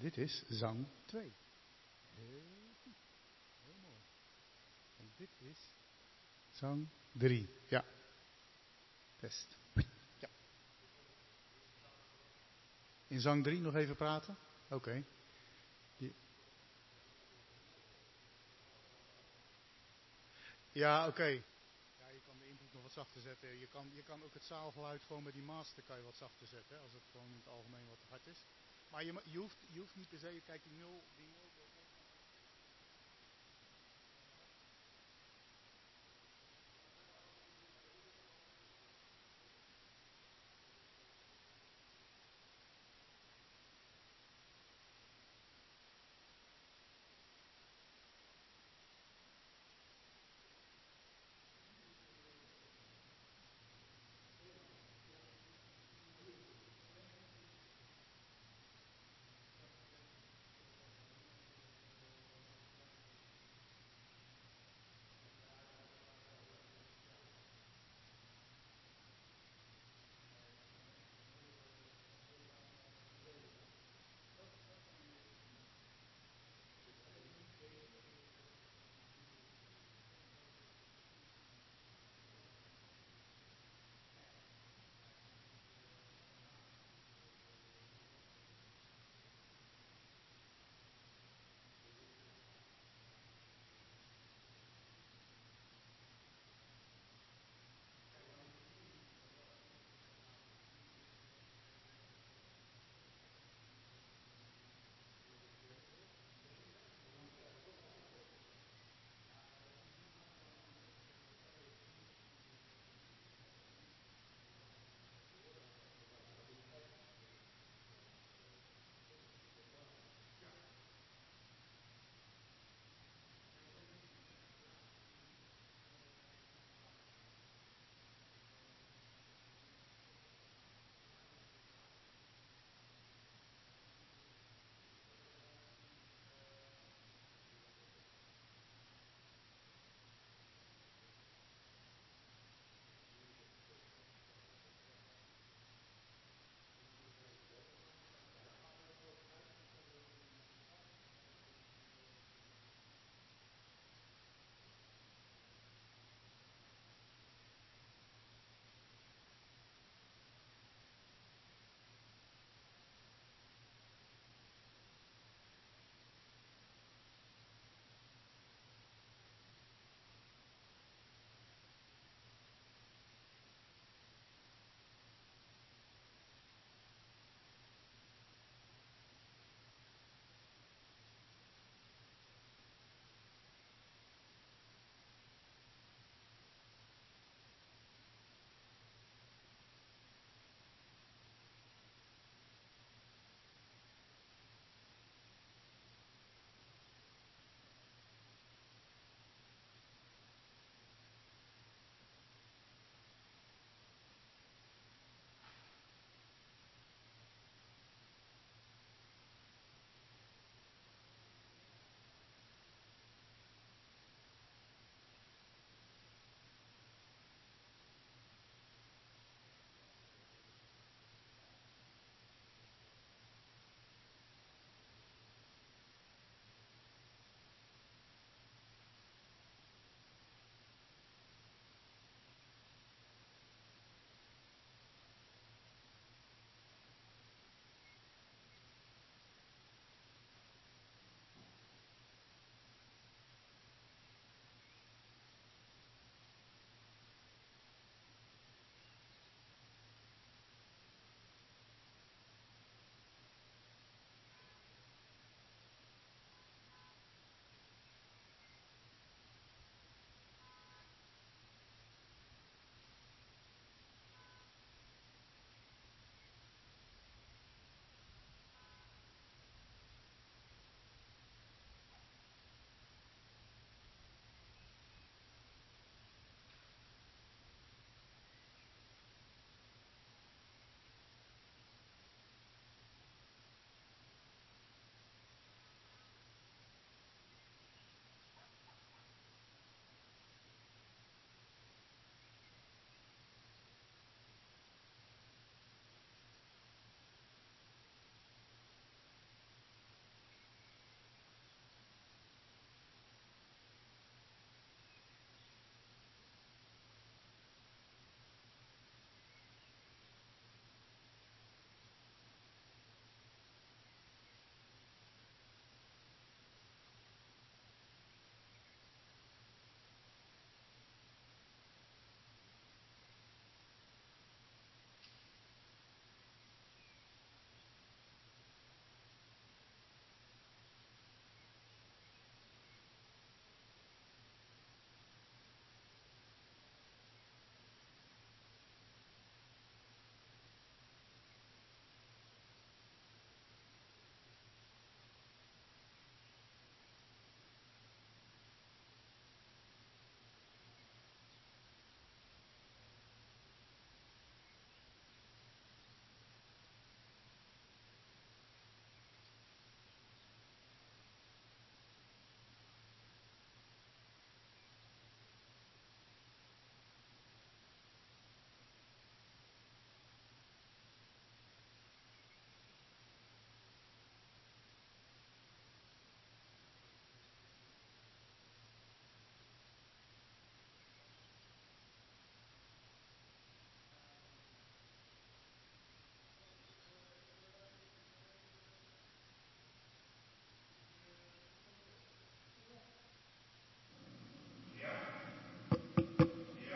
dit is zang 2. Heel goed. Heel mooi. En dit is zang 3. Ja. Test. Ja. In zang 3 nog even praten? Oké. Ja, oké. Ja, je kan de input nog wat zachter zetten. Je kan ook het zaalgeluid gewoon met die master kan je wat zachter zetten. Als het gewoon in het algemeen wat te hard is. Maar je hoeft niet per se, kijk die nul.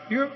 Ja.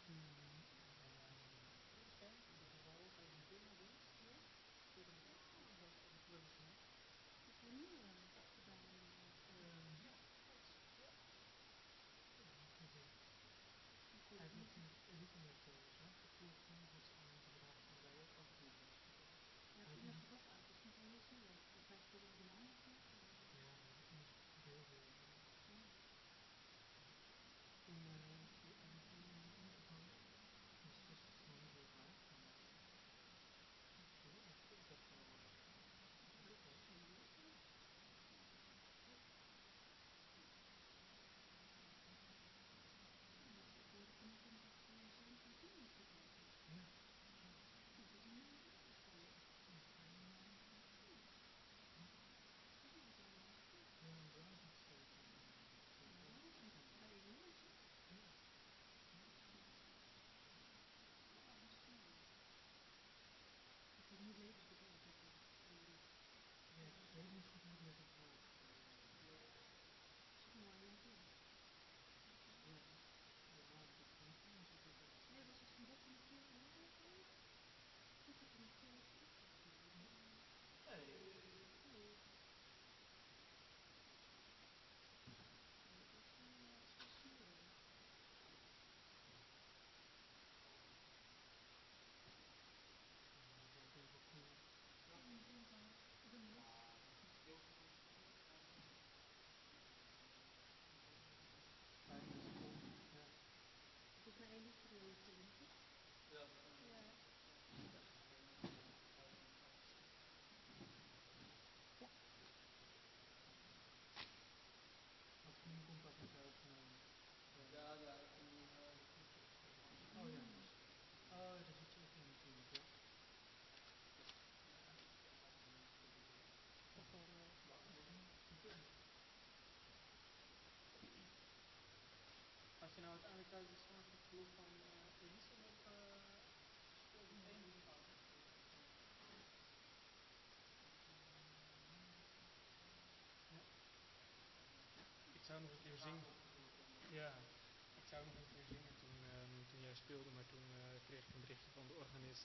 Als je nou uiteindelijk uit de slaap hebt geloof van links of speelt het één of fout? Ja. Ik zou nog een keer zingen. Ja, ik zou nog een keer zingen toen jij speelde, maar toen kreeg ik een berichtje van de organist.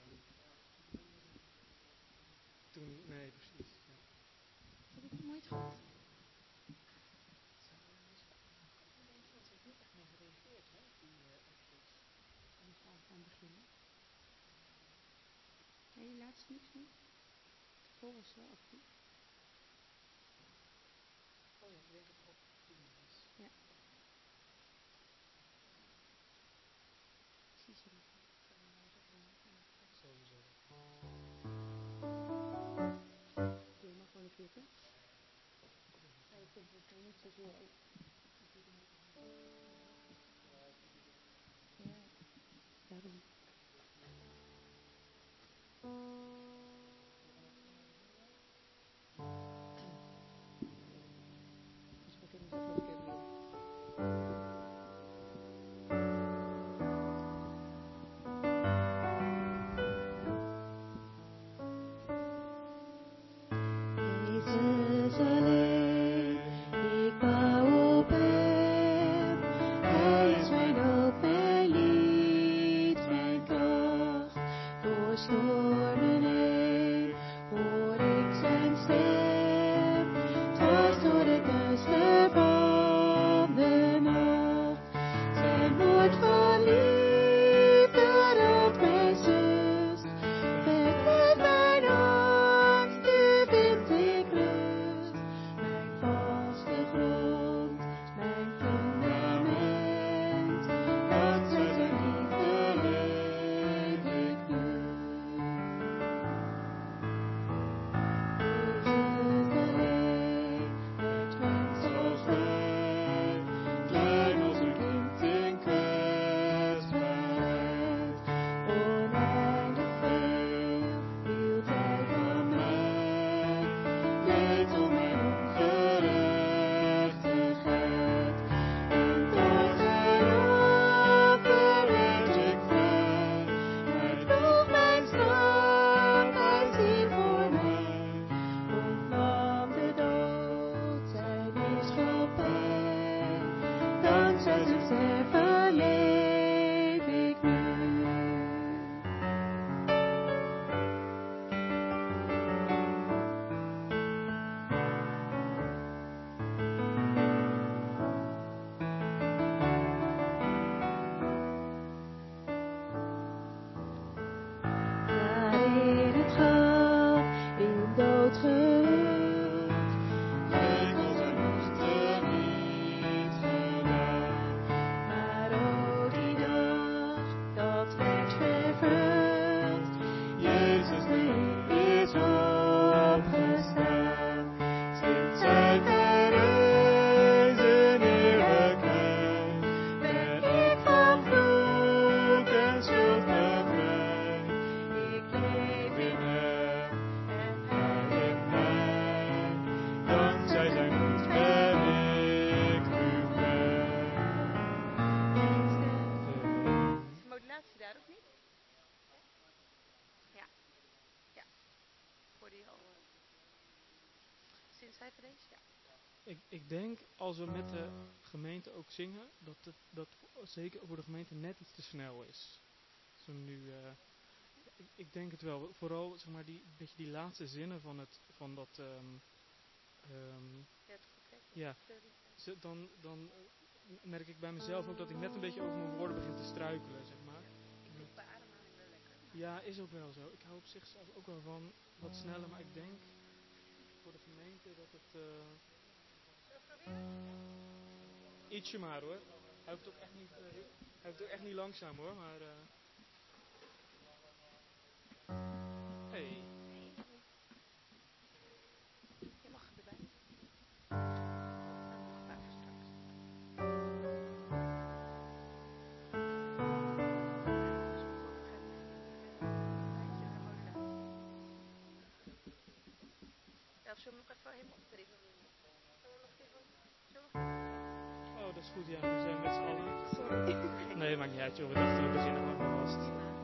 Nee, precies. Ja. Heb ik het nooit gehad? Iemand heeft niet echt meer gereageerd, hè, op die appjes. Dan zal ik dan beginnen. Nee, laatst niks meer. Tevoren was wel actief. Oh ja, ik denk dat het op 10 is. Ja. Precies zo. Sowieso. Doe je maar gewoon een keer, toch? Ja, ik vind het niet zozeer op. Ja, daarom. Dus we kunnen dat nog een keer opnieuw. Jezus alleen, ik bouw op hem. Hij is mijn hoop, mijn lied, mijn kracht. Door stormen heen hoor ik zijn stem. Dwars door het duister van de nacht. Zijn woord van liefde raakt mijn zucht. Vertrekt mijn angst, nu vind ik rust. Mijn vaste grond, mijn fundament. Dankzij zijn liefde leef ik nu. Jezus alleen, het mens als mij. Klein als een kind in kwetsbaarheid. Oneindig veel hield hij van mij. Leed om mijn ongerechtigheid. En door zijn offer werd ik vrij. Hij droeg mijn straf, hij stierf voor mij. Ontnam de dood, zijn heerschappij. Dankzij zijn sterven leef referentie? Ja. Ik denk, als we met de gemeente ook zingen, dat zeker voor de gemeente net iets te snel is. Als we nu, ik denk het wel. Vooral zeg maar beetje die laatste zinnen van dat. Ja, dan merk ik bij mezelf ook dat ik net een beetje over mijn woorden begin te struikelen, zeg maar. Bij ademhaling wel lekker. Ja, is ook wel zo. Ik hou op zich zelf ook wel van wat sneller, maar ik denk voor de gemeente dat het... ietsje maar hoor. Hij hoeft ook echt niet langzaam hoor, maar... Hey. Je mag erbij. Dat mag buiten straks. Ja, of zullen we nog even helemaal opdringen? Oh, dat is goed, ja. We zijn met z'n allen. Sorry. Nee, maakt niet uit joh. We dachten we beginnen gewoon maar vast.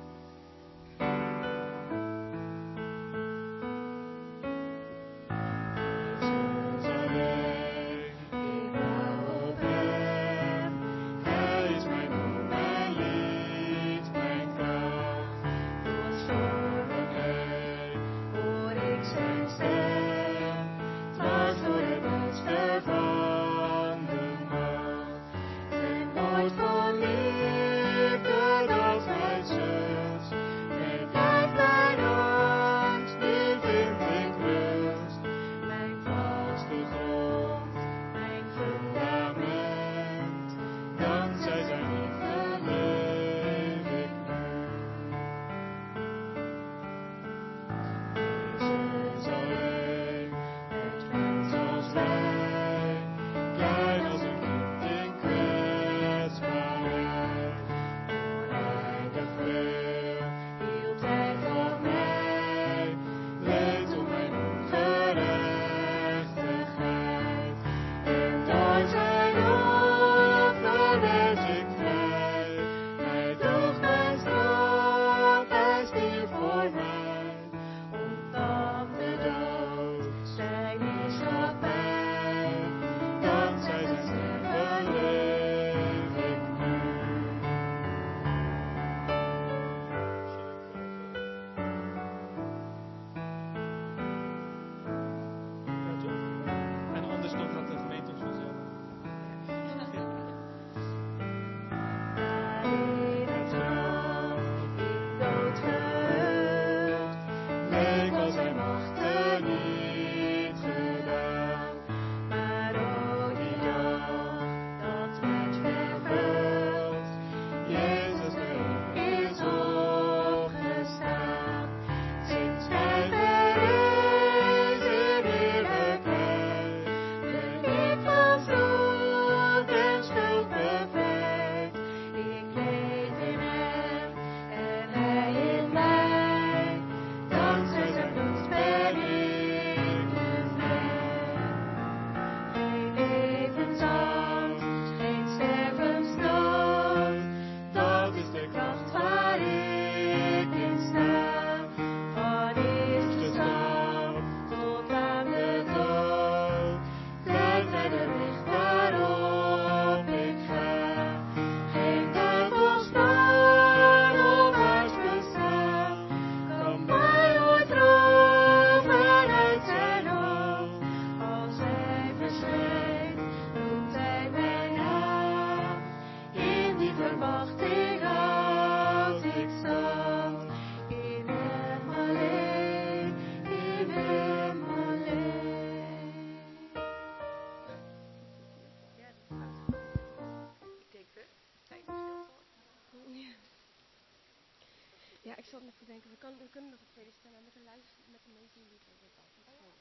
Ja, ik zat nog te denken, we kunnen nog een tweede stem en met de meezinglied denk ik altijd van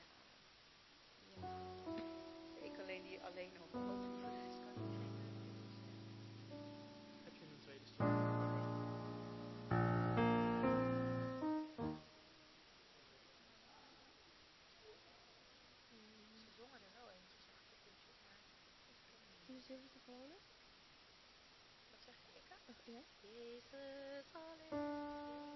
ja. Ik alleen op de hoofd voor de rest kan ik geen Heb je een tweede stem? Ze zongen er wel eentje, zag ik op YouTube, maar Jezus is de gewone? Wat zeg je, Ika? Ja? Jezus alleen.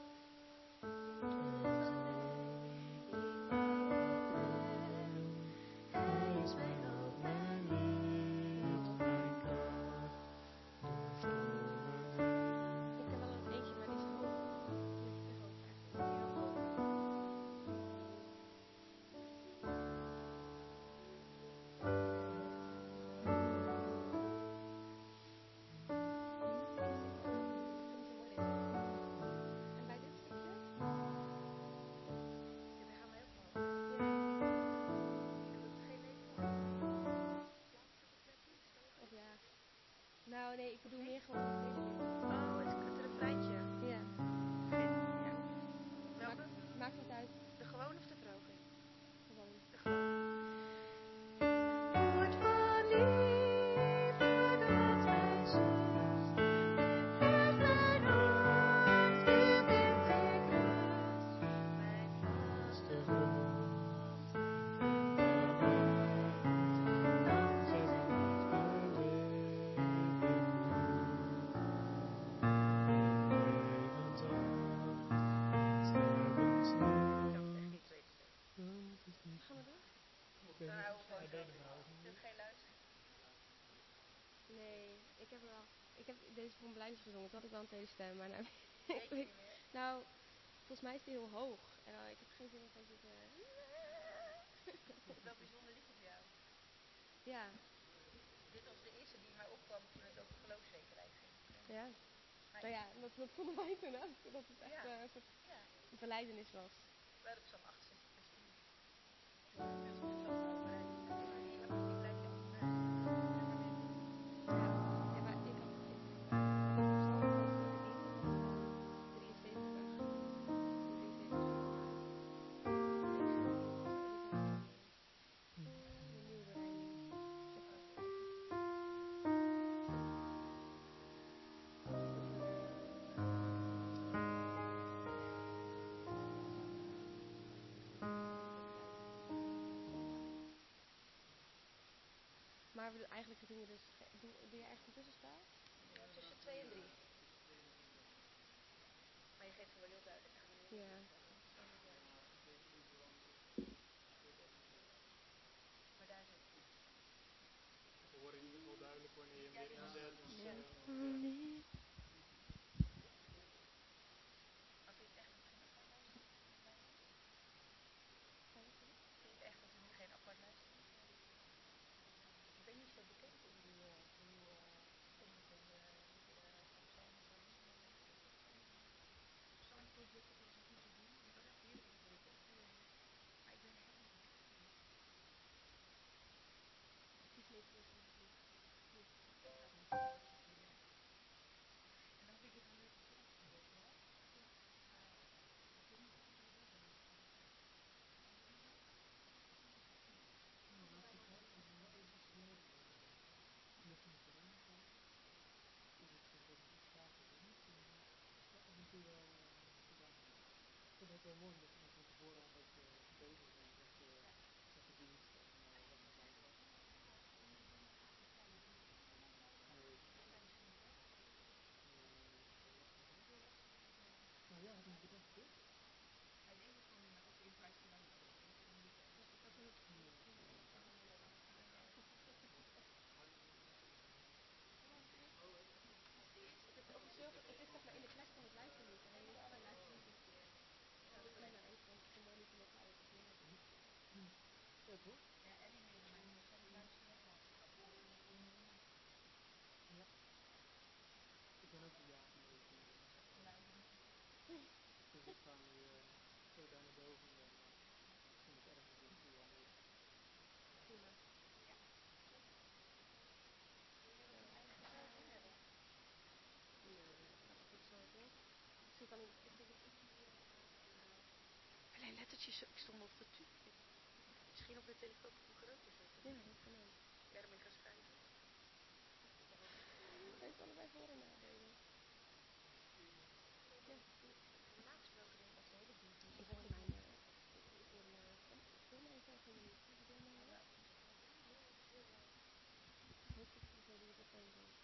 Jezus alleen. Ik wou op hem. Ik bedoel meer gewoon het hele lied. Oh, het refreintje. Ja. Ja. Welke? Maakt niet uit. De gewone of de vroege? Gewoon. De gewone. Wordt van liefde dat mij zoekt. Leg mijn hart diep in ik rust. Mijn vaste grond. Gaan we doen? Nou, Hij deed hem nou. je hebt geen luisteren. Nee, ik heb deze voor mijn blijnis gezongen. Toen had ik wel een tweede stem, maar nou, Weet je niet meer? nou, volgens mij is die heel hoog. En ik heb geen zin om zo zitten. Wel bijzonder liedje voor jou. Ja, Dit was de eerste die mij opkwam toen het over geloofszekerheid ging. ja. Maar Nou ja, dat vonden wij toen ook. Dat het echt Ja. een soort ja, verleidenis was. we hadden Psalm 68 vers 10. Ja, dat is het wel over. Die blijf je altijd bij. Ja, maar ik had Maar eigenlijk doen we dus... Doe je echt een tussenspel? Ja, tussen 2 en 3. Maar je geeft er wel heel duidelijk aan. Ja. Maar daar zit het. We horen in ieder geval duidelijk wanneer je hem weer inzet. Dus, Ja. Maar vind je het echt dat we niet gaan luisteren? Vind je het echt dat we nu geen apart luisteren? Ik ben niet zo bekend in hoe om het in de psalmen zo doen. Psalmproject of als ik niet zo doen. Ik heb wel echt heerlijk gekeken. Maar ik ben er echt niet bekend in. En dan vind ik het een leuke tekst, weet je wel. Ik weet niet of ik er wel ben. af en toe wel gedaan. Ik vind het ook wel mooi dat je van tevoren al wat bezig bent met de dienst en wat erbij past. Nou ja, had hij bedacht, toch? Hij deed het gewoon ook in Christ Alone. Het is zeg maar in de plek van het luisterlied. En je moet allerlei luisterliedjes. Ja, dat is prima. Ik vond het een mooi liedje met oud. Ja, toch? Ja, en in Nederland moet soms luisteren. Ja. Ik ben ook een jaar geleden. Dus ik ga nu zo daar naar boven en dan misschien nog ergens naartoe anders. Prima. Alleen lettertjes, ik stond op de misschien op de telefoon voor groter zetten. Ja, dat kan ook. Daarom ik ga schrijven. Het heeft allebei voor- en nadelen. Ja. Normaal gesproken denk ik dat de hele dienst Ik hoor mijn... Doe maar even van jullie. Doe maar even. Heeft het zo die het ook doen.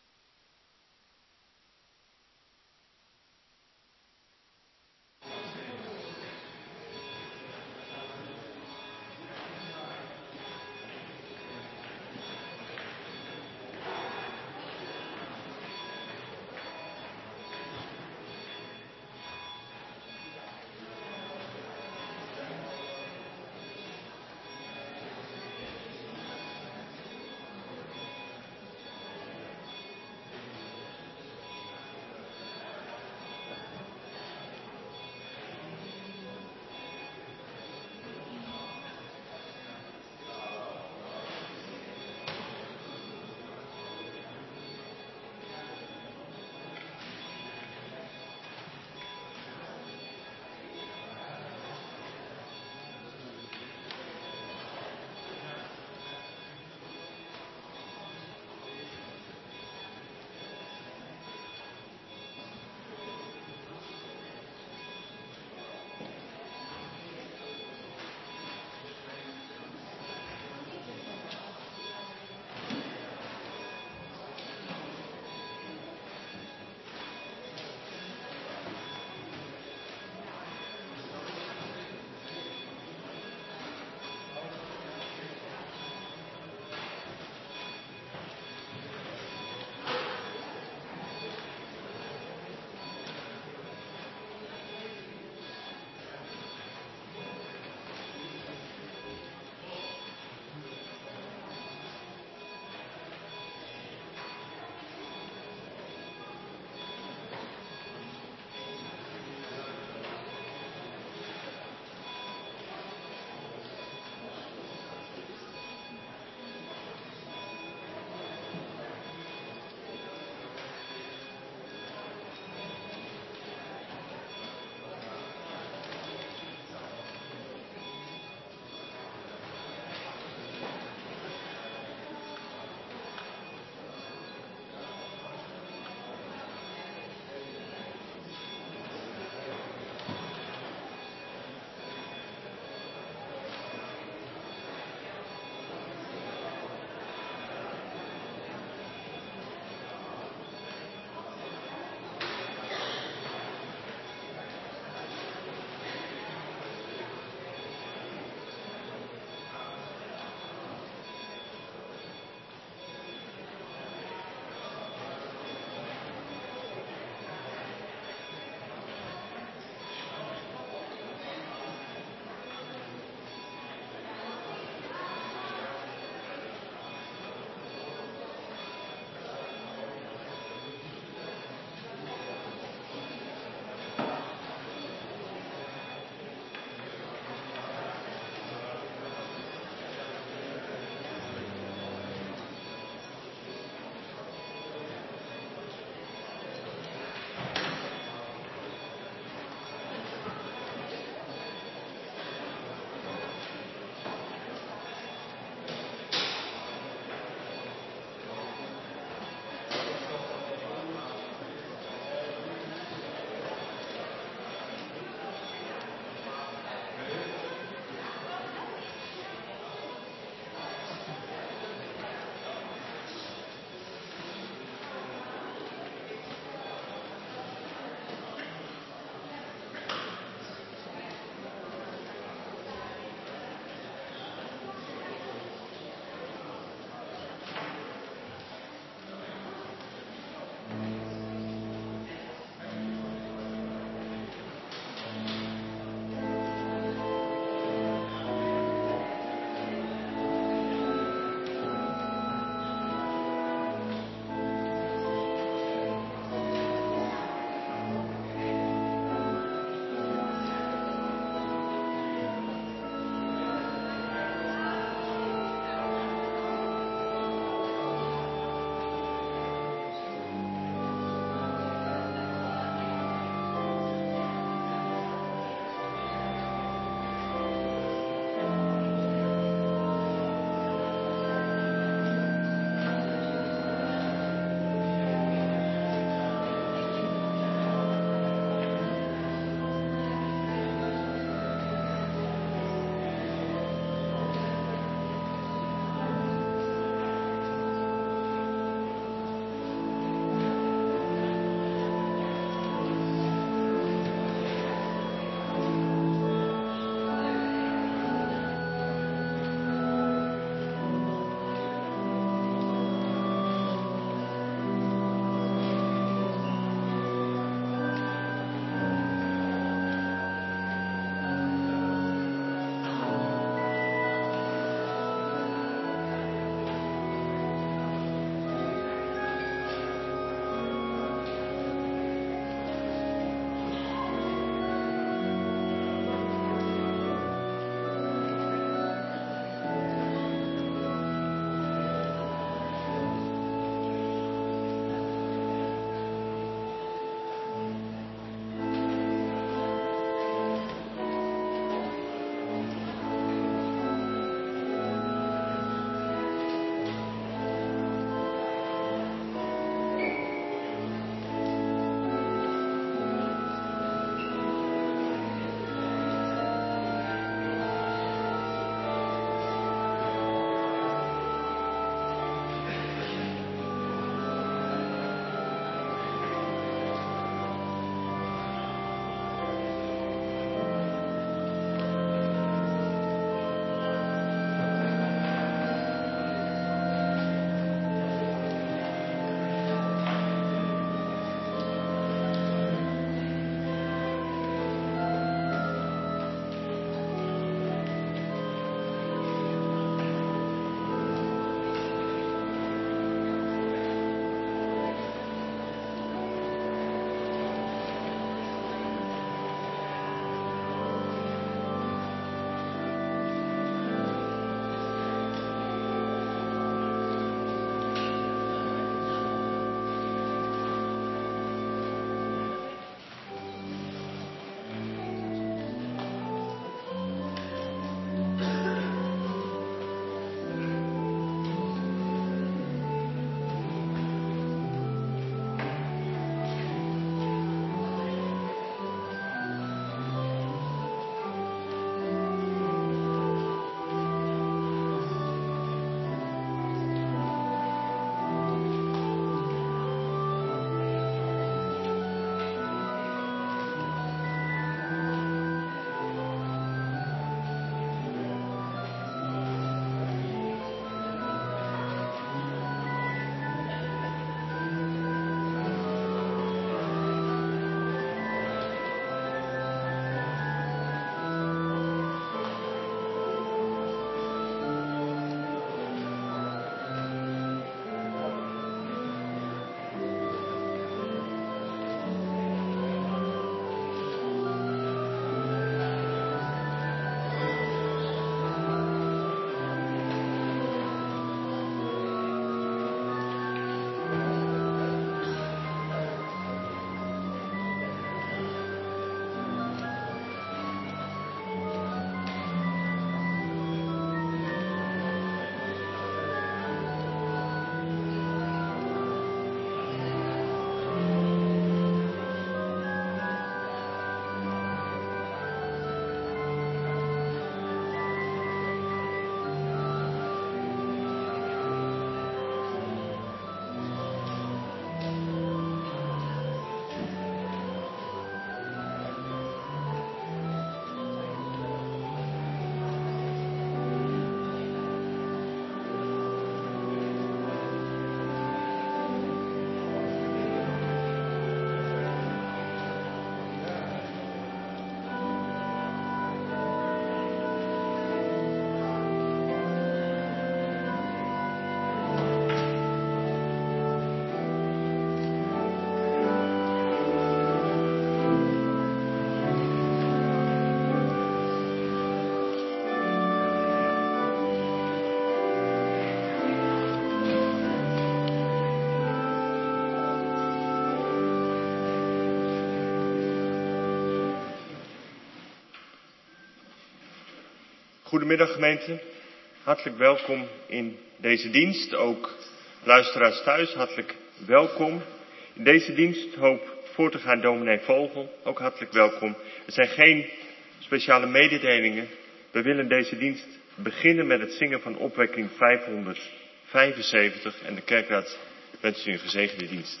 Goedemiddag gemeente, hartelijk welkom in deze dienst. Ook luisteraars thuis, hartelijk welkom. In deze dienst hoop voor te gaan dominee Vogel, ook hartelijk welkom. Er zijn geen speciale mededelingen. We willen deze dienst beginnen met het zingen van opwekking 575 en de kerkraad wens u een gezegende dienst.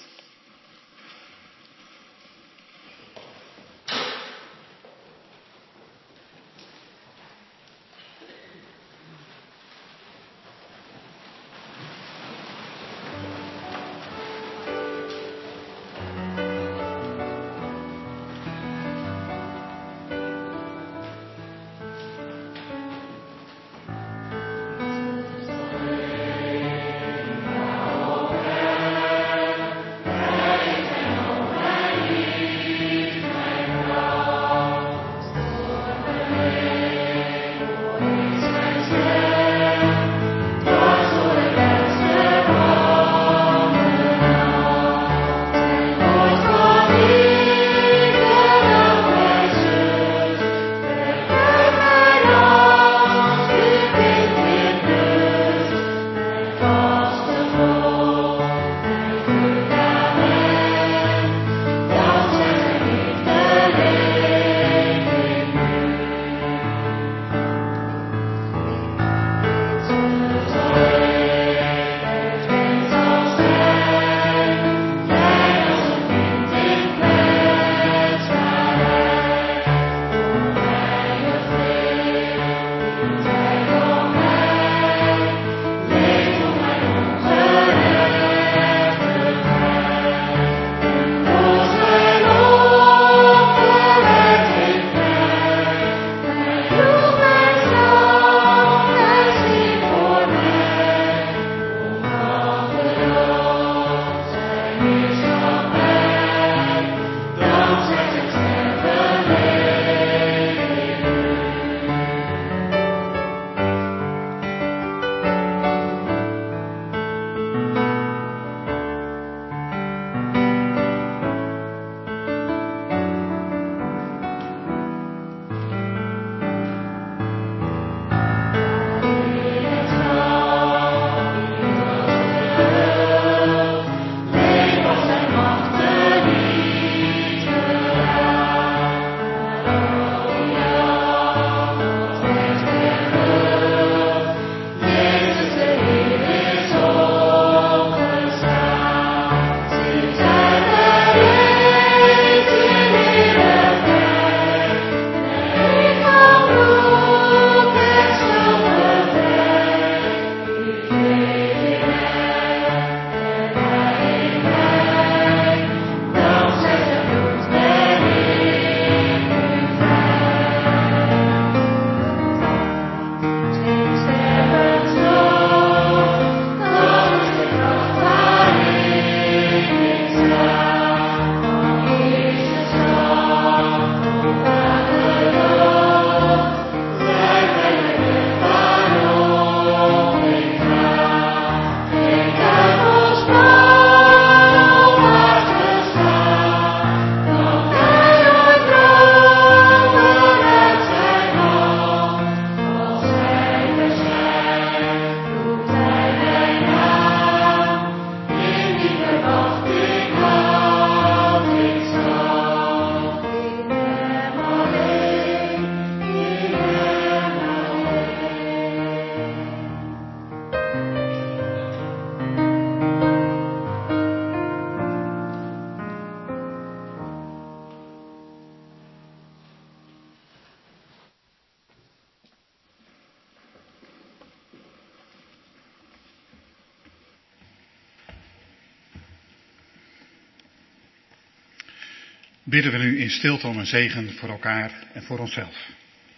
Bidden we nu in stilte om een zegen voor elkaar en voor onszelf.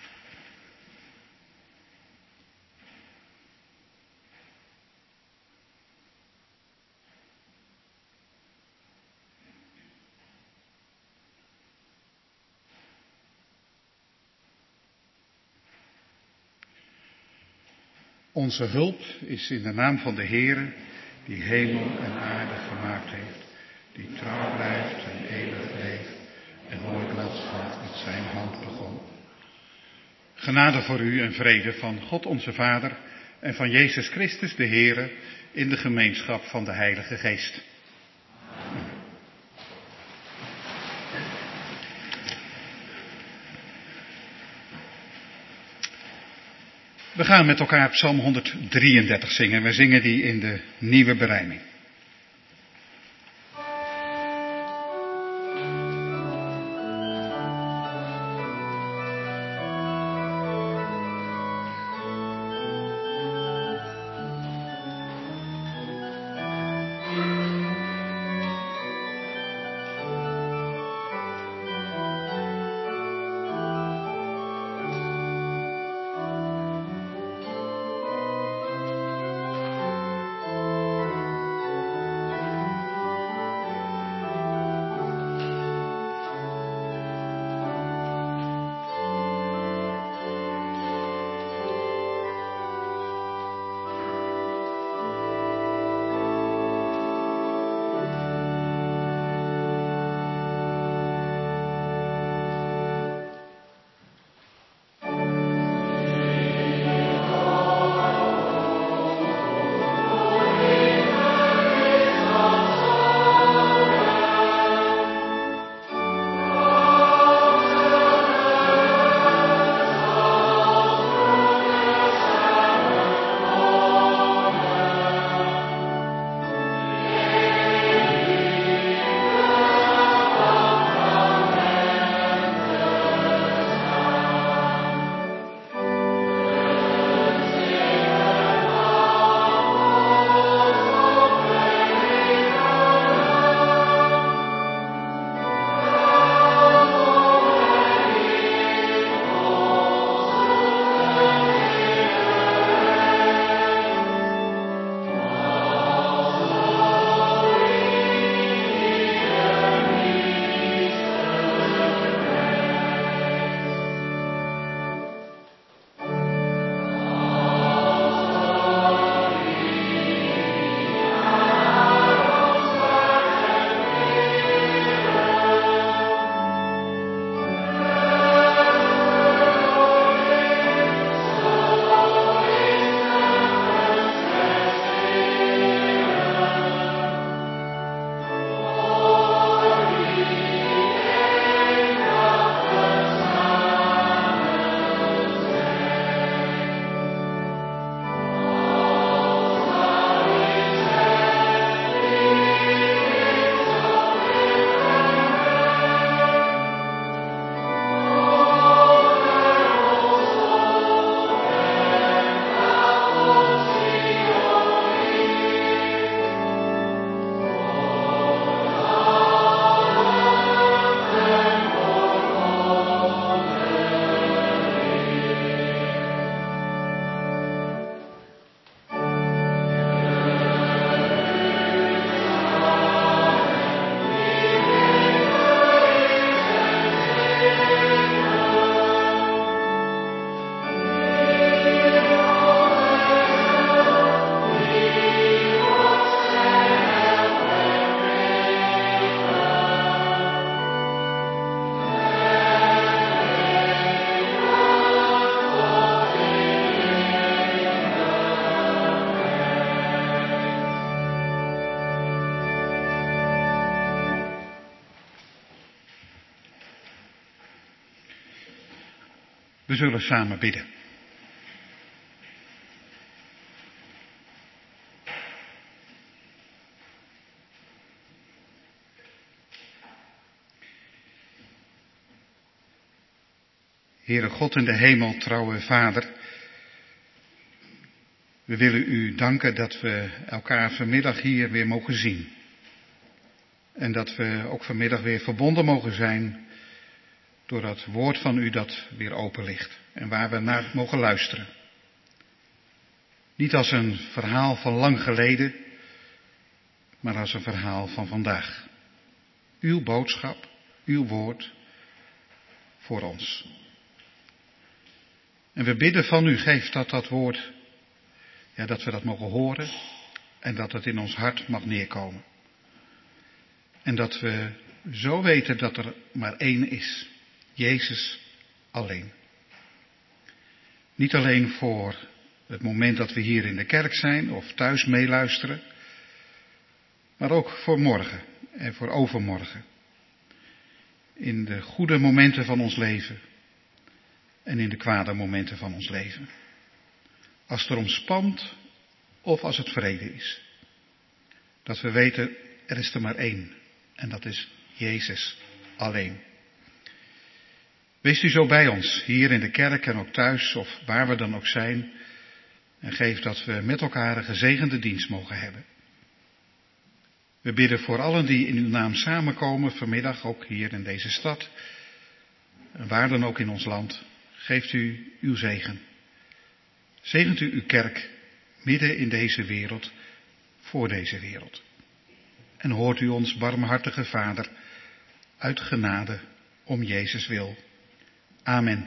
Onze hulp is in de naam van de Heere, die hemel en aarde gemaakt heeft, die trouw blijft en eeuwig leeft en nooit loslaat met zijn hand begon. Genade voor u en vrede van God onze Vader en van Jezus Christus de Heere in de gemeenschap van de Heilige Geest. We gaan met elkaar Psalm 133 zingen. We zingen die in de nieuwe berijming. We zullen samen bidden. Heere God in de hemel, trouwe Vader, we willen u danken dat we elkaar vanmiddag hier weer mogen zien. En dat we ook vanmiddag weer verbonden mogen zijn door dat woord van u dat weer open ligt en waar we naar mogen luisteren. Niet als een verhaal van lang geleden, maar als een verhaal van vandaag. Uw boodschap, uw woord voor ons. En we bidden van u, geef dat woord, dat we dat mogen horen en dat het in ons hart mag neerkomen. En dat we zo weten dat er maar één is, Jezus alleen. Niet alleen voor het moment dat we hier in de kerk zijn of thuis meeluisteren, maar ook voor morgen en voor overmorgen. In de goede momenten van ons leven en in de kwade momenten van ons leven. Als het erom spant of als het vrede is. Dat we weten, er is er maar één en dat is Jezus alleen. Wees u zo bij ons, hier in de kerk en ook thuis of waar we dan ook zijn. En geef dat we met elkaar een gezegende dienst mogen hebben. We bidden voor allen die in uw naam samenkomen vanmiddag, ook hier in deze stad. En waar dan ook in ons land. Geeft u uw zegen. Zegent u uw kerk midden in deze wereld, voor deze wereld. En hoort u ons, barmhartige Vader, uit genade om Jezus wil. Amen.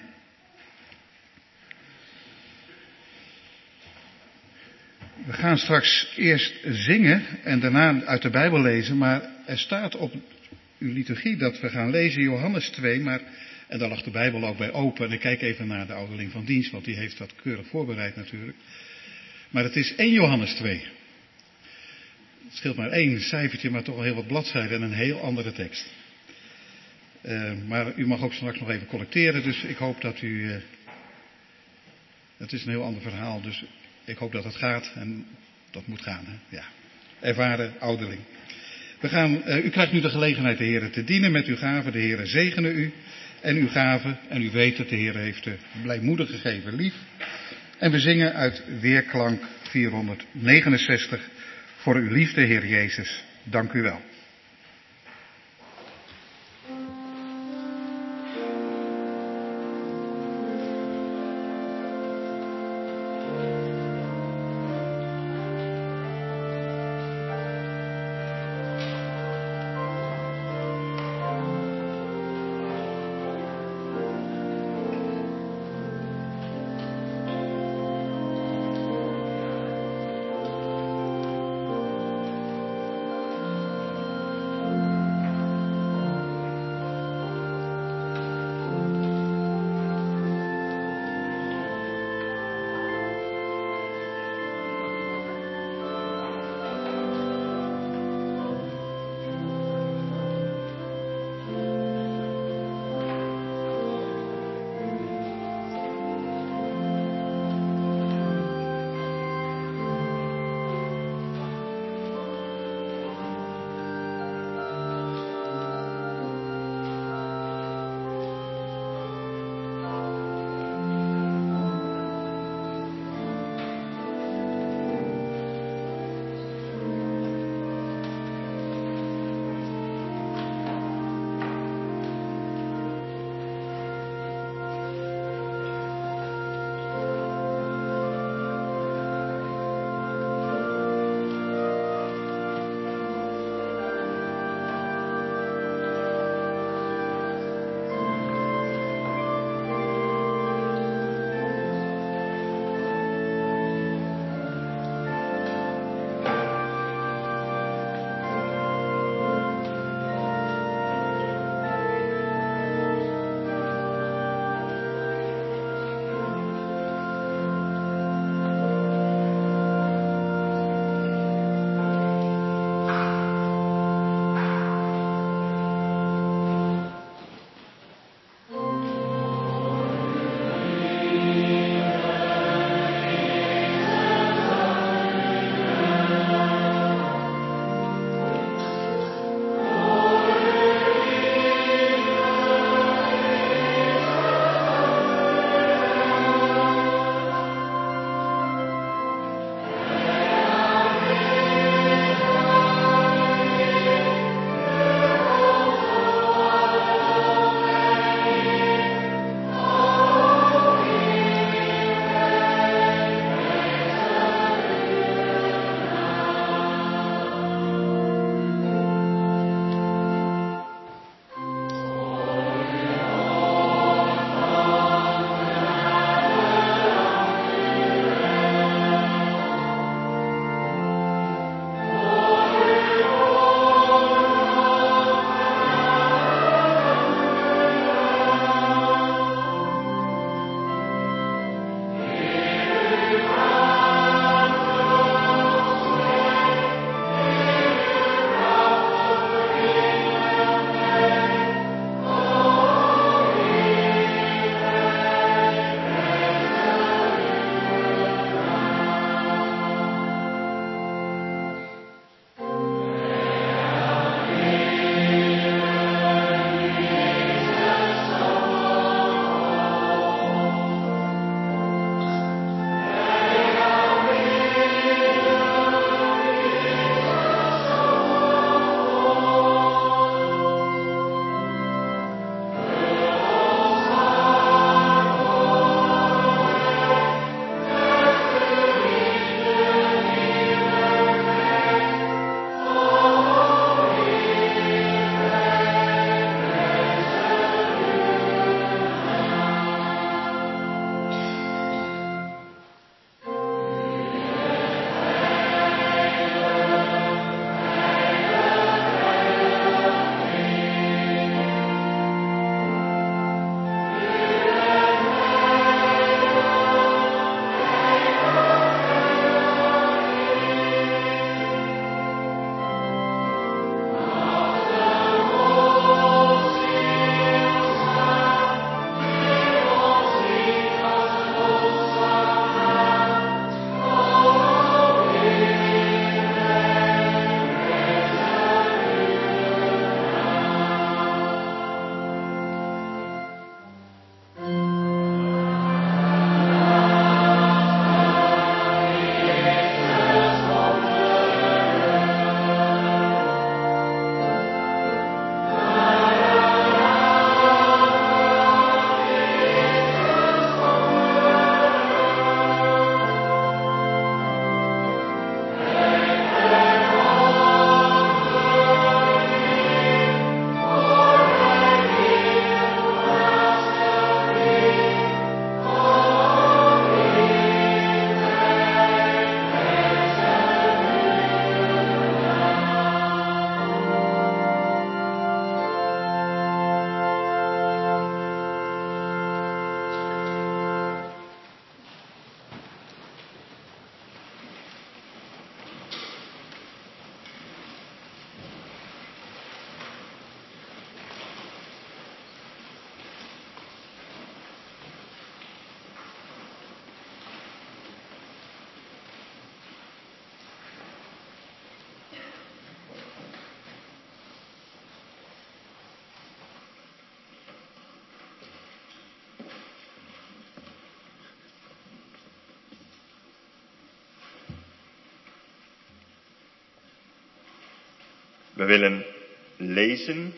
We gaan straks eerst zingen en daarna uit de Bijbel lezen, maar er staat op uw liturgie dat we gaan lezen Johannes 2, en daar lag de Bijbel ook bij open. En ik kijk even naar de ouderling van dienst, want die heeft dat keurig voorbereid natuurlijk. Maar het is 1 Johannes 2. Het scheelt maar 1 cijfertje, maar toch al heel wat bladzijden en een heel andere tekst. Maar u mag ook straks nog even collecteren, dus ik hoop dat u... het is een heel ander verhaal, dus ik hoop dat het gaat en dat moet gaan. Hè? Ja. Ervaren ouderling. U krijgt nu de gelegenheid de Heer te dienen met uw gaven. De Heer zegene u en uw gaven. En u weet dat de Heer heeft de blijmoedig gegeven lief. En we zingen uit Weerklank 469. Voor uw liefde, Heer Jezus. Dank u wel. We willen lezen.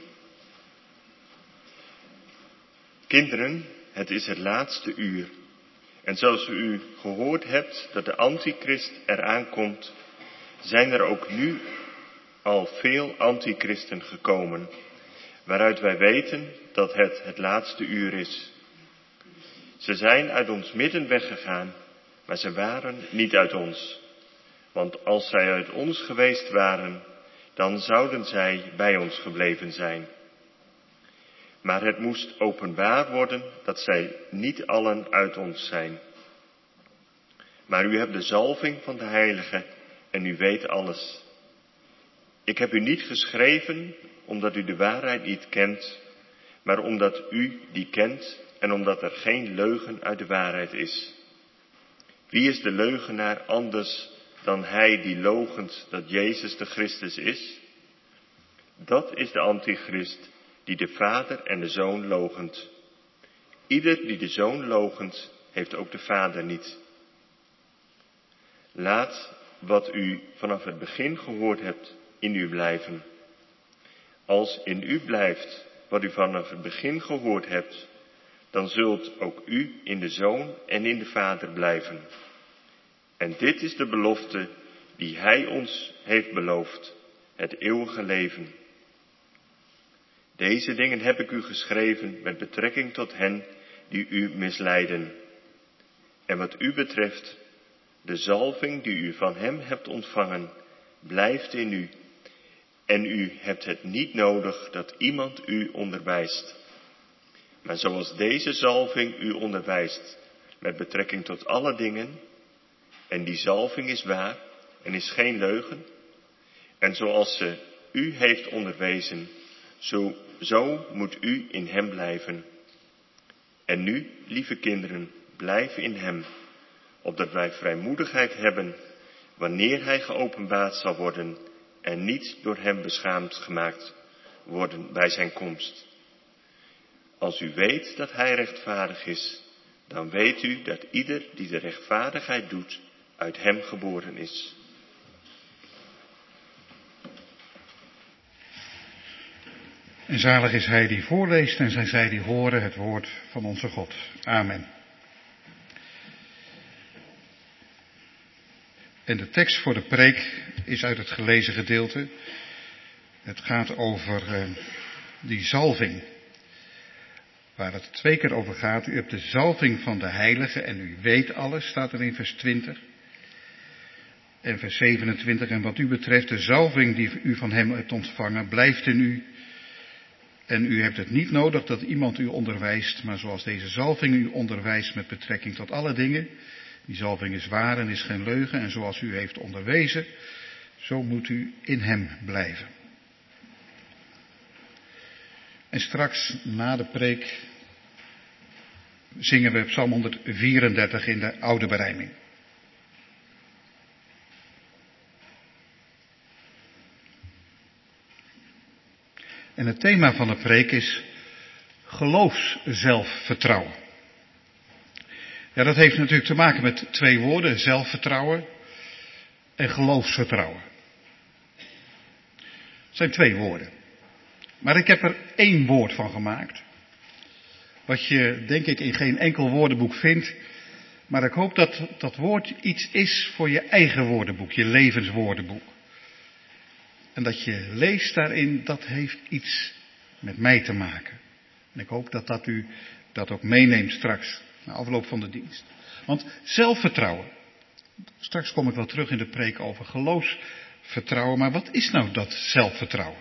Kinderen, het is het laatste uur. En zoals u gehoord hebt dat de antichrist eraan komt, zijn er ook nu al veel antichristen gekomen, waaruit wij weten dat het laatste uur is. Ze zijn uit ons midden weggegaan, maar ze waren niet uit ons. Want als zij uit ons geweest waren, dan zouden zij bij ons gebleven zijn. Maar het moest openbaar worden dat zij niet allen uit ons zijn. Maar u hebt de zalving van de Heilige en u weet alles. Ik heb u niet geschreven omdat u de waarheid niet kent, maar omdat u die kent en omdat er geen leugen uit de waarheid is. Wie is de leugenaar anders dan hij die loochent dat Jezus de Christus is? Dat is de antichrist die de Vader en de Zoon loochent. Ieder die de Zoon loochent, heeft ook de Vader niet. Laat wat u vanaf het begin gehoord hebt in u blijven. Als in u blijft wat u vanaf het begin gehoord hebt, dan zult ook u in de Zoon en in de Vader blijven. En dit is de belofte die Hij ons heeft beloofd, het eeuwige leven. Deze dingen heb ik u geschreven met betrekking tot hen die u misleiden. En wat u betreft, de zalving die u van hem hebt ontvangen, blijft in u. En u hebt het niet nodig dat iemand u onderwijst. Maar zoals deze zalving u onderwijst met betrekking tot alle dingen, en die zalving is waar en is geen leugen, en zoals ze u heeft onderwezen, zo moet u in hem blijven. En nu, lieve kinderen, blijf in hem, opdat wij vrijmoedigheid hebben wanneer hij geopenbaard zal worden en niet door hem beschaamd gemaakt worden bij zijn komst. Als u weet dat hij rechtvaardig is, dan weet u dat ieder die de rechtvaardigheid doet, uit hem geboren is. En zalig is hij die voorleest en zijn zij die horen het woord van onze God. Amen. En de tekst voor de preek is uit het gelezen gedeelte. Het gaat over die zalving. Waar het 2 keer over gaat. U hebt de zalving van de Heilige en u weet alles, staat er in vers 20. En vers 27. En wat u betreft, de zalving die u van hem hebt ontvangen, blijft in u. En u hebt het niet nodig dat iemand u onderwijst, maar zoals deze zalving u onderwijst met betrekking tot alle dingen. Die zalving is waar en is geen leugen. En zoals u heeft onderwezen, zo moet u in hem blijven. En straks na de preek zingen we Psalm 134 in de oude berijming. En het thema van de preek is geloofszelfvertrouwen. Ja, dat heeft natuurlijk te maken met 2 woorden, zelfvertrouwen en geloofsvertrouwen. Het zijn 2 woorden. Maar ik heb er 1 woord van gemaakt. Wat je, denk ik, in geen enkel woordenboek vindt. Maar ik hoop dat dat woord iets is voor je eigen woordenboek, je levenswoordenboek. En dat je leest daarin, dat heeft iets met mij te maken. En ik hoop dat u dat ook meeneemt straks, na afloop van de dienst. Want zelfvertrouwen, straks kom ik wel terug in de preek over geloofsvertrouwen, maar wat is nou dat zelfvertrouwen?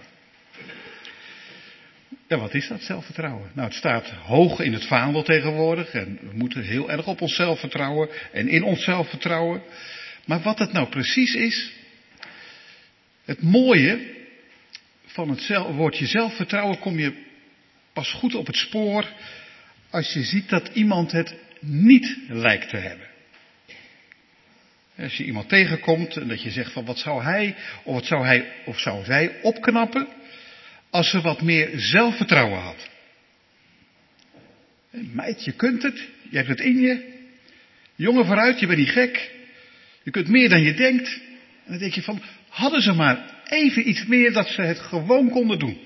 Ja, wat is dat zelfvertrouwen? Nou, het staat hoog in het vaandel tegenwoordig en we moeten heel erg op onszelf vertrouwen en in onszelf vertrouwen. Maar wat het nou precies is, het mooie van het woordje zelfvertrouwen kom je pas goed op het spoor als je ziet dat iemand het niet lijkt te hebben. Als je iemand tegenkomt en dat je zegt van wat zou hij of zou zij opknappen als ze wat meer zelfvertrouwen had. Meid, je kunt het, je hebt het in je. Jongen vooruit, je bent niet gek. Je kunt meer dan je denkt. En dan denk je van, hadden ze maar even iets meer dat ze het gewoon konden doen.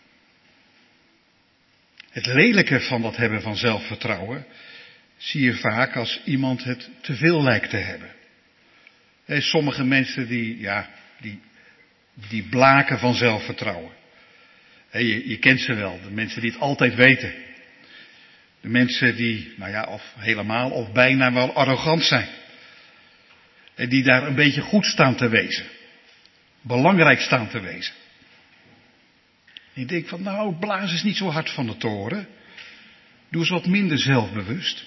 Het lelijke van dat hebben van zelfvertrouwen zie je vaak als iemand het te veel lijkt te hebben. Sommige mensen die blaken van zelfvertrouwen. Je kent ze wel, de mensen die het altijd weten. De mensen die, of helemaal of bijna wel arrogant zijn. En die daar een beetje goed staan te wezen. Belangrijk staan te wezen. En ik denk van, blaas eens niet zo hard van de toren. Doe eens wat minder zelfbewust.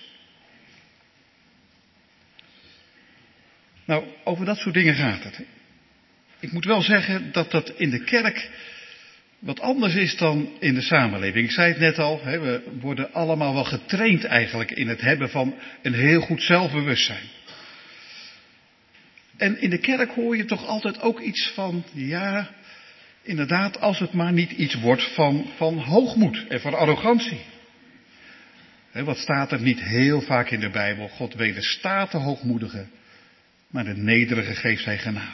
Nou, over dat soort dingen gaat het. Ik moet wel zeggen dat dat in de kerk wat anders is dan in de samenleving. Ik zei het net al, we worden allemaal wel getraind eigenlijk in het hebben van een heel goed zelfbewustzijn. En in de kerk hoor je toch altijd ook iets van, inderdaad, als het maar niet iets wordt van hoogmoed en van arrogantie. Wat staat er niet heel vaak in de Bijbel? God wederstaat de hoogmoedige, maar de nederige geeft hij genade.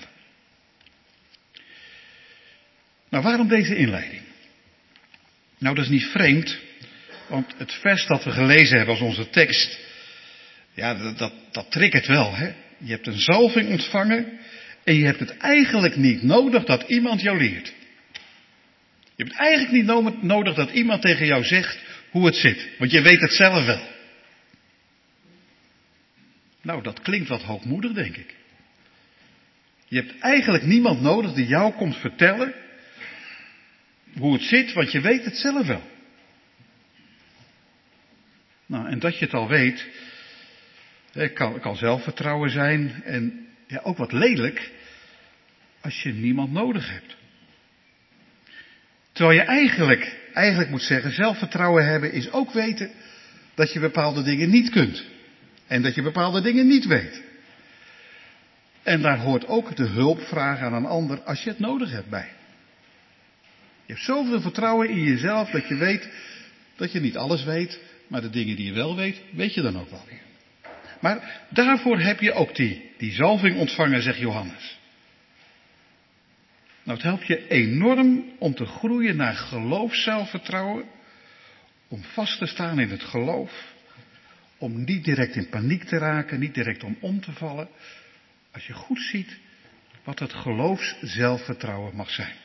Nou, waarom deze inleiding? Nou, dat is niet vreemd, want het vers dat we gelezen hebben als onze tekst, dat triggert wel, hè? Je hebt een zalving ontvangen en je hebt het eigenlijk niet nodig dat iemand jou leert. Je hebt eigenlijk niet nodig dat iemand tegen jou zegt hoe het zit, want je weet het zelf wel. Nou, dat klinkt wat hoogmoedig, denk ik. Je hebt eigenlijk niemand nodig die jou komt vertellen hoe het zit, want je weet het zelf wel. Nou, en dat je het al weet, kan zelfvertrouwen zijn en ook wat lelijk als je niemand nodig hebt. Terwijl je eigenlijk moet zeggen, zelfvertrouwen hebben is ook weten dat je bepaalde dingen niet kunt. En dat je bepaalde dingen niet weet. En daar hoort ook de hulp vragen aan een ander als je het nodig hebt bij. Je hebt zoveel vertrouwen in jezelf dat je weet dat je niet alles weet, maar de dingen die je wel weet, weet je dan ook wel weer. Maar daarvoor heb je ook die zalving ontvangen, zegt Johannes. Nou, het helpt je enorm om te groeien naar geloofszelfvertrouwen, om vast te staan in het geloof, om niet direct in paniek te raken, niet direct om te vallen, als je goed ziet wat het geloofszelfvertrouwen mag zijn.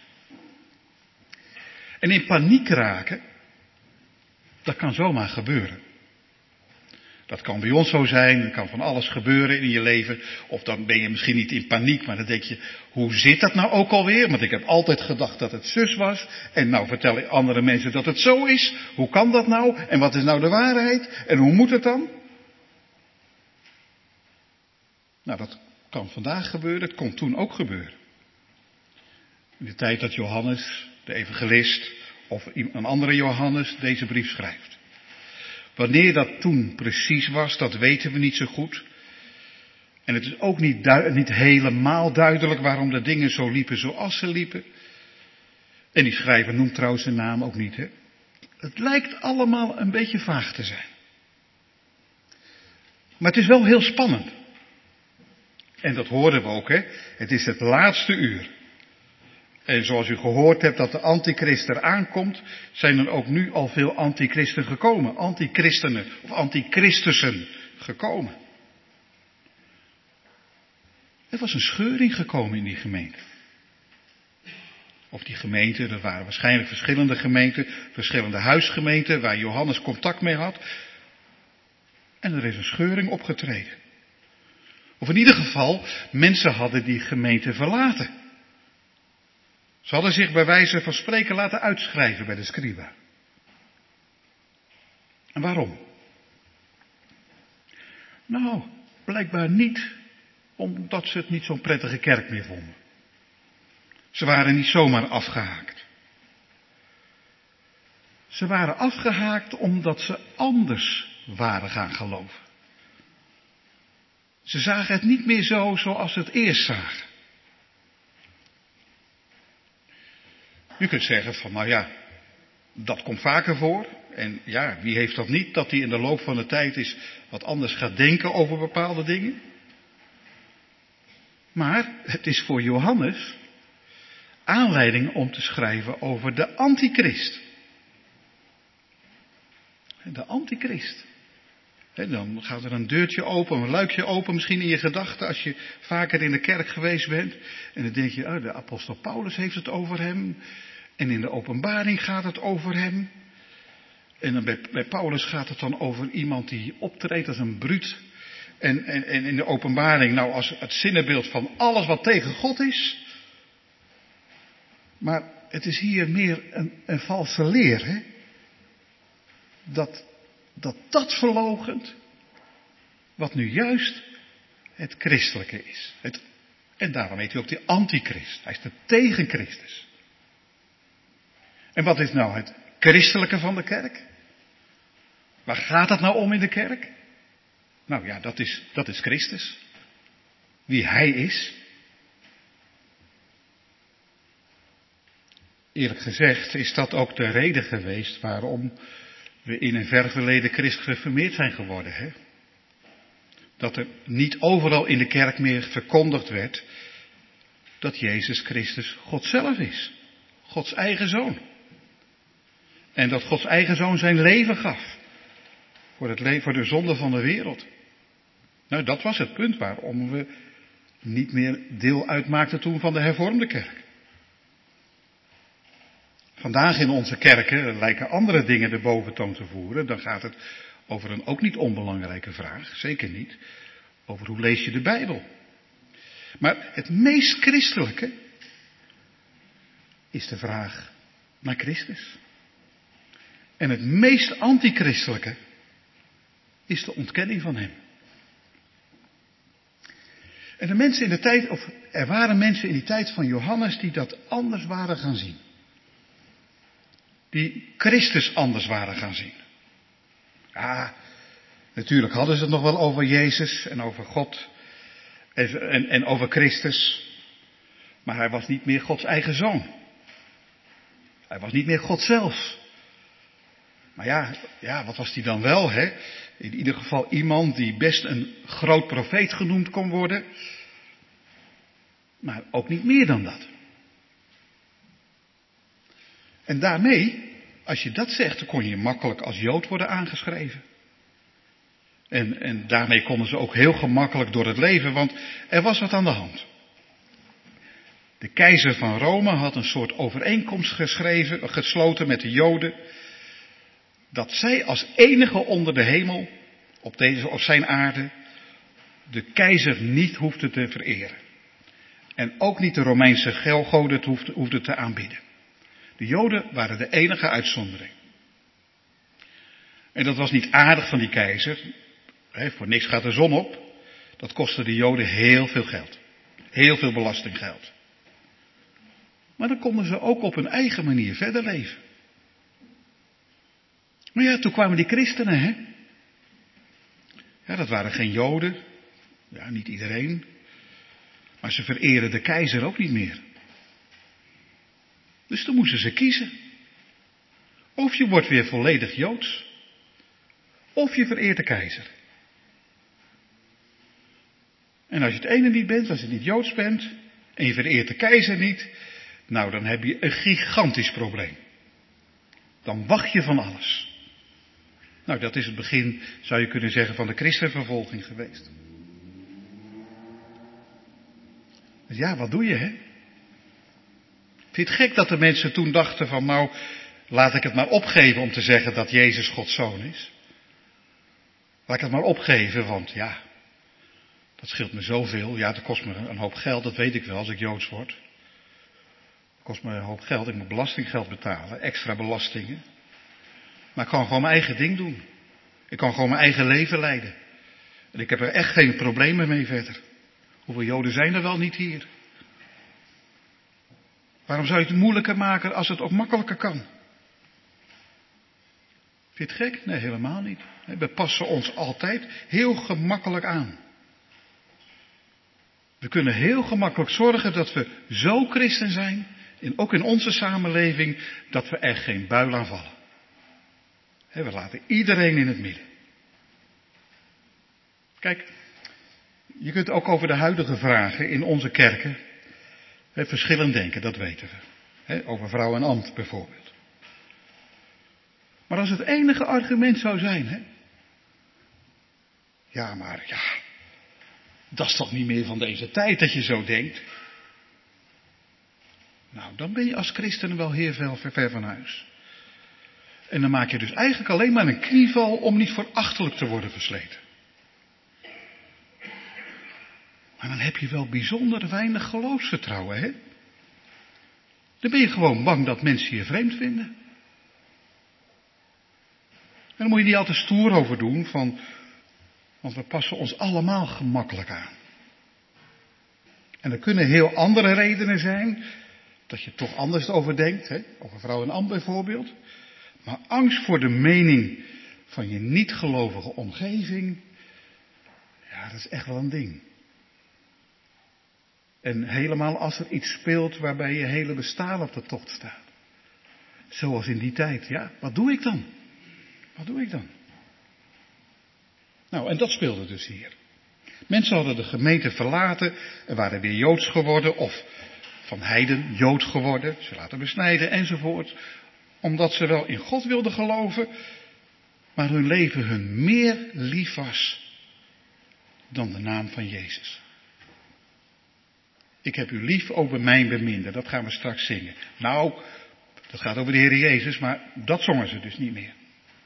En in paniek raken, dat kan zomaar gebeuren. Dat kan bij ons zo zijn, er kan van alles gebeuren in je leven. Of dan ben je misschien niet in paniek, maar dan denk je, hoe zit dat nou ook alweer? Want ik heb altijd gedacht dat het zus was. En nou vertellen andere mensen dat het zo is. Hoe kan dat nou? En wat is nou de waarheid? En hoe moet het dan? Nou, dat kan vandaag gebeuren, het kon toen ook gebeuren. In de tijd dat Johannes, de evangelist, of een andere Johannes deze brief schrijft. Wanneer dat toen precies was, dat weten we niet zo goed. En het is ook niet helemaal duidelijk waarom de dingen zo liepen zoals ze liepen. En die schrijver noemt trouwens zijn naam ook niet, hè. Het lijkt allemaal een beetje vaag te zijn. Maar het is wel heel spannend. En dat hoorden we ook, hè. Het is het laatste uur. En zoals u gehoord hebt dat de antichrist er aankomt, zijn er ook nu al veel antichristen gekomen. Antichristenen of antichristussen gekomen. Er was een scheuring gekomen in die gemeente. Of die gemeente, er waren waarschijnlijk verschillende gemeenten, verschillende huisgemeenten waar Johannes contact mee had. En er is een scheuring opgetreden. Of in ieder geval, mensen hadden die gemeente verlaten. Ze hadden zich bij wijze van spreken laten uitschrijven bij de scriba. En waarom? Nou, blijkbaar niet omdat ze het niet zo'n prettige kerk meer vonden. Ze waren niet zomaar afgehaakt. Ze waren afgehaakt omdat ze anders waren gaan geloven. Ze zagen het niet meer zo zoals ze het eerst zagen. U kunt zeggen van, nou ja, dat komt vaker voor. En ja, wie heeft dat niet, dat hij in de loop van de tijd eens wat anders gaat denken over bepaalde dingen. Maar het is voor Johannes aanleiding om te schrijven over de antichrist. De antichrist. Dan gaat er een deurtje open, een luikje open misschien in je gedachten als je vaker in de kerk geweest bent. En dan denk je, de apostel Paulus heeft het over hem. En in de openbaring gaat het over hem. En dan bij Paulus gaat het dan over iemand die optreedt als een bruut. En in de openbaring nou als het zinnebeeld van alles wat tegen God is. Maar het is hier meer een valse leer, hè. Dat verloochent wat nu juist het christelijke is. En daarom heet hij ook de antichrist. Hij is de tegen Christus. En wat is nou het christelijke van de kerk? Waar gaat het nou om in de kerk? Nou ja, dat is Christus. Wie hij is. Eerlijk gezegd is dat ook de reden geweest waarom we in een ver verleden christgereformeerd zijn geworden. Hè? Dat er niet overal in de kerk meer verkondigd werd dat Jezus Christus God zelf is. Gods eigen zoon. En dat Gods eigen zoon zijn leven gaf. Voor de zonde van de wereld. Nou, dat was het punt waarom we niet meer deel uitmaakten toen van de hervormde kerk. Vandaag in onze kerken lijken andere dingen de boventoon te voeren. Dan gaat het over een ook niet onbelangrijke vraag. Zeker niet. Over hoe lees je de Bijbel. Maar het meest christelijke is de vraag naar Christus. En het meest antichristelijke is de ontkenning van hem. En er waren mensen in die tijd van Johannes die dat anders waren gaan zien. Die Christus anders waren gaan zien. Ja, natuurlijk hadden ze het nog wel over Jezus en over God en over Christus. Maar hij was niet meer Gods eigen zoon. Hij was niet meer God zelf. Maar ja, wat was hij dan wel, hè? In ieder geval iemand die best een groot profeet genoemd kon worden. Maar ook niet meer dan dat. En daarmee, als je dat zegt, dan kon je makkelijk als Jood worden aangeschreven. En daarmee konden ze ook heel gemakkelijk door het leven, want er was wat aan de hand. De keizer van Rome had een soort overeenkomst gesloten met de Joden. Dat zij als enige onder de hemel, op zijn aarde, de keizer niet hoefden te vereren. En ook niet de Romeinse goden hoefden te aanbidden. De Joden waren de enige uitzondering. En dat was niet aardig van die keizer. Voor niks gaat de zon op. Dat kostte de Joden heel veel geld. Heel veel belastinggeld. Maar dan konden ze ook op hun eigen manier verder leven. Maar ja, toen kwamen die christenen, hè. Ja, dat waren geen Joden. Ja, niet iedereen. Maar ze vereren de keizer ook niet meer. Dus toen moesten ze kiezen. Of je wordt weer volledig Joods. Of je vereert de keizer. En als je het ene niet bent, als je niet Joods bent, en je vereert de keizer niet, nou dan heb je een gigantisch probleem. Dan wacht je van alles. Nou, dat is het begin, zou je kunnen zeggen, van de christenvervolging geweest. Dus ja, wat doe je, hè? Vind je het gek dat de mensen toen dachten van, nou, laat ik het maar opgeven om te zeggen dat Jezus Gods zoon is? Laat ik het maar opgeven, want ja, dat scheelt me zoveel. Ja, dat kost me een hoop geld, dat weet ik wel als ik Joods word. Dat kost me een hoop geld, ik moet belastinggeld betalen, extra belastingen. Maar ik kan gewoon mijn eigen ding doen. Ik kan gewoon mijn eigen leven leiden. En ik heb er echt geen problemen mee verder. Hoeveel Joden zijn er wel niet hier? Waarom zou je het moeilijker maken als het ook makkelijker kan? Vind je het gek? Nee, helemaal niet. We passen ons altijd heel gemakkelijk aan. We kunnen heel gemakkelijk zorgen dat we zo christen zijn, ook in onze samenleving, dat we er geen buil aan vallen. We laten iedereen in het midden. Kijk, Je kunt ook over de huidige vragen in onze kerken verschillend denken, dat weten we. Over vrouw en ambt bijvoorbeeld. Maar als het enige argument zou zijn, ja, maar ja, dat is toch niet meer van deze tijd dat je zo denkt. Nou, dan ben je als christen wel heel ver van huis. En dan maak je dus eigenlijk alleen maar een knieval om niet voor achterlijk te worden versleten. Maar dan heb je wel bijzonder weinig geloofsvertrouwen, hè? Dan ben je gewoon bang dat mensen je vreemd vinden. En dan moet je niet altijd stoer over doen, want we passen ons allemaal gemakkelijk aan. En er kunnen heel andere redenen zijn, dat je toch anders over denkt, hè? Over vrouw en ambt bijvoorbeeld. Maar angst voor de mening van je niet-gelovige omgeving, ja, dat is echt wel een ding. En helemaal als er iets speelt waarbij je hele bestaan op de tocht staat. Zoals in die tijd, ja, wat doe ik dan? Wat doe ik dan? Nou, en dat speelde dus hier. Mensen hadden de gemeente verlaten en waren weer Joods geworden of van heiden Jood geworden, ze laten besnijden enzovoort. Omdat ze wel in God wilden geloven, maar hun leven hun meer lief was dan de naam van Jezus. Ik heb u lief, over mijn beminde, dat gaan we straks zingen. Nou, dat gaat over de Heer Jezus, maar dat zongen ze dus niet meer.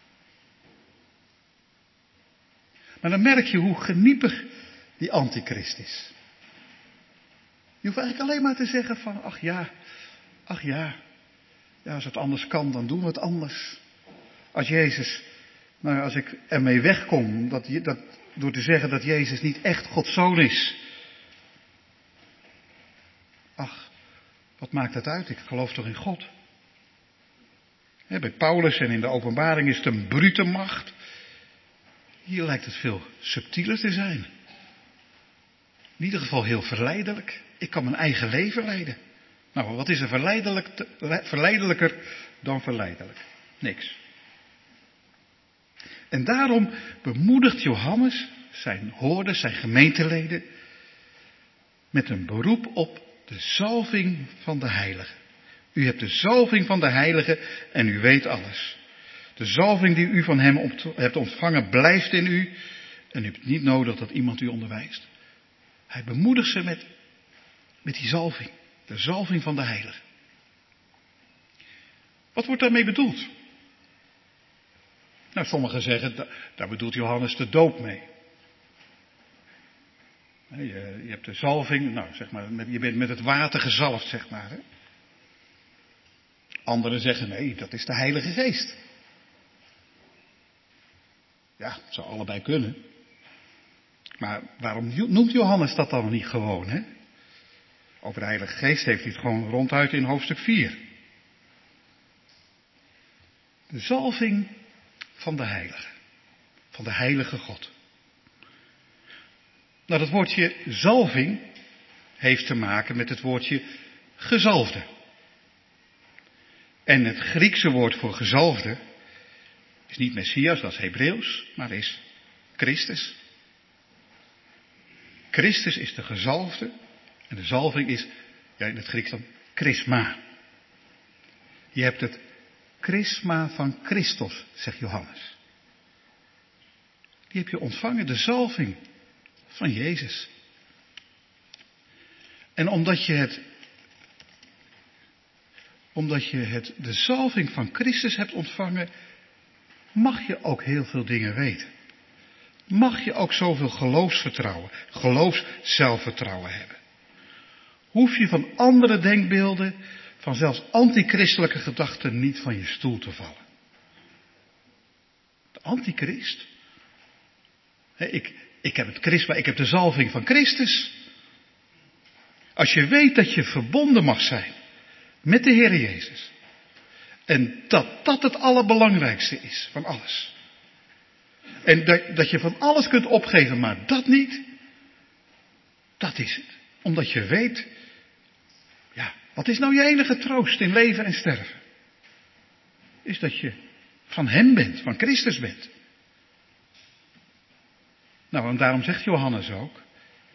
Maar dan merk je hoe geniepig die antichrist is. Je hoeft eigenlijk alleen maar te zeggen van, ach ja, als het anders kan, dan doen we het anders. Als Jezus, nou ja, als ik ermee wegkom, door te zeggen dat Jezus niet echt Gods zoon is. Ach, wat maakt dat uit? Ik geloof toch in God. Bij Paulus en in de openbaring is het een brute macht. Hier lijkt het veel subtieler te zijn. In ieder geval heel verleidelijk. Ik kan mijn eigen leven leiden. Nou, wat is er verleidelijker dan verleidelijk? Niks. En daarom bemoedigt Johannes zijn hoorders, zijn gemeenteleden, met een beroep op de zalving van de Heilige. U hebt de zalving van de Heilige en u weet alles. De zalving die u van hem hebt ontvangen blijft in u en u hebt niet nodig dat iemand u onderwijst. Hij bemoedigt ze met die zalving. De zalving van de Heilige. Wat wordt daarmee bedoeld? Nou, sommigen zeggen, daar bedoelt Johannes de doop mee. Je hebt de zalving, nou zeg maar, je bent met het water gezalfd, zeg maar. Hè? Anderen zeggen, nee, dat is de Heilige Geest. Ja, het zou allebei kunnen. Maar waarom noemt Johannes dat dan niet gewoon, hè? Over de Heilige Geest heeft hij het gewoon ronduit in hoofdstuk 4. De zalving van de Heilige. Van de Heilige God. Nou, dat woordje zalving heeft te maken met het woordje gezalfde. En het Griekse woord voor gezalfde is niet Messias, dat is Hebreeuws, maar is Christus. Christus is de gezalfde en de zalving is, ja, in het Grieks dan, chrisma. Je hebt het chrisma van Christus, zegt Johannes. Die heb je ontvangen, de zalving van Jezus. En omdat je de zalving van Christus hebt ontvangen, mag je ook heel veel dingen weten. Mag je ook zoveel geloofszelfvertrouwen hebben. Hoef je van andere denkbeelden, van zelfs antichristelijke gedachten niet van je stoel te vallen. De antichrist? Ik heb het chrisma, ik heb de zalving van Christus. Als je weet dat je verbonden mag zijn met de Heer Jezus. En dat het allerbelangrijkste is van alles. En dat je van alles kunt opgeven, maar dat niet. Dat is het. Omdat je weet, ja, wat is nou je enige troost in leven en sterven? Is dat je van Hem bent, van Christus bent. Nou, en daarom zegt Johannes ook,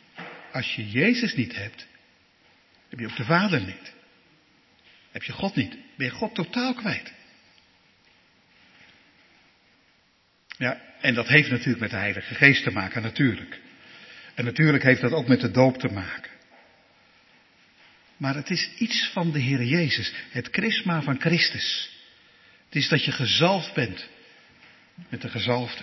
als je Jezus niet hebt, heb je ook de Vader niet. Heb je God niet, ben je God totaal kwijt. Ja, en dat heeft natuurlijk met de Heilige Geest te maken, natuurlijk. En natuurlijk heeft dat ook met de doop te maken. Maar het is iets van de Heer Jezus, het chrisma van Christus. Het is dat je gezalfd bent met de gezalfde.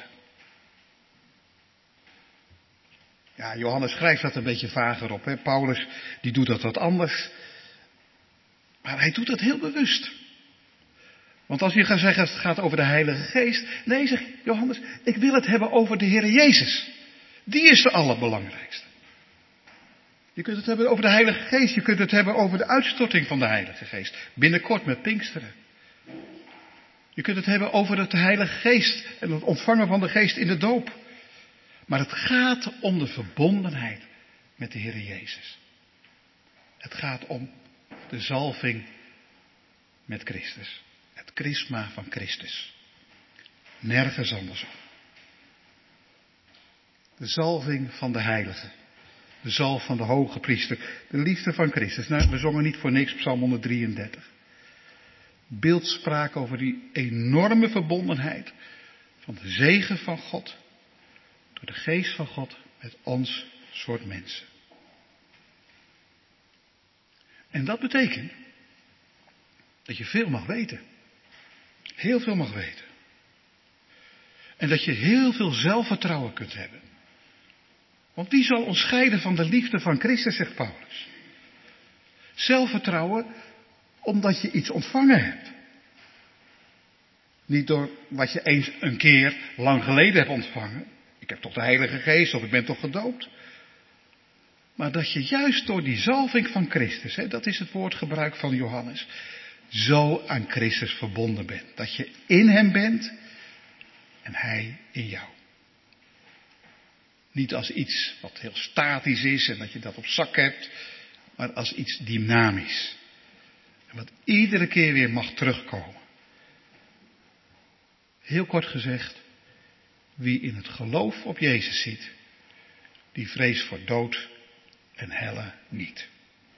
Ja, Johannes schrijft dat een beetje vager op. Hè? Paulus, die doet dat wat anders. Maar hij doet dat heel bewust. Want als je gaat zeggen, het gaat over de Heilige Geest. Nee, zegt Johannes, ik wil het hebben over de Heer Jezus. Die is de allerbelangrijkste. Je kunt het hebben over de Heilige Geest. Je kunt het hebben over de uitstorting van de Heilige Geest. Binnenkort met Pinksteren. Je kunt het hebben over de Heilige Geest en het ontvangen van de Geest in de doop. Maar het gaat om de verbondenheid met de Heer Jezus. Het gaat om de zalving met Christus. Het chrisma van Christus. Nergens andersom. De zalving van de heilige. De zalf van de hoge priester. De liefde van Christus. Nou, we zongen niet voor niks Psalm 133. Beeldspraak over die enorme verbondenheid van de zegen van God. Door de geest van God met ons soort mensen. En dat betekent dat je veel mag weten. Heel veel mag weten. En dat je heel veel zelfvertrouwen kunt hebben. Want wie zal ons scheiden van de liefde van Christus, zegt Paulus. Zelfvertrouwen omdat je iets ontvangen hebt. Niet door wat je eens een keer lang geleden hebt ontvangen. Ik heb toch de Heilige Geest of ik ben toch gedoopt. Maar dat je juist door die zalving van Christus, dat is het woordgebruik van Johannes, zo aan Christus verbonden bent. Dat je in hem bent en hij in jou. Niet als iets wat heel statisch is en dat je dat op zak hebt, maar als iets dynamisch. En wat iedere keer weer mag terugkomen. Heel kort gezegd, wie in het geloof op Jezus zit, die vreest voor dood en helle niet.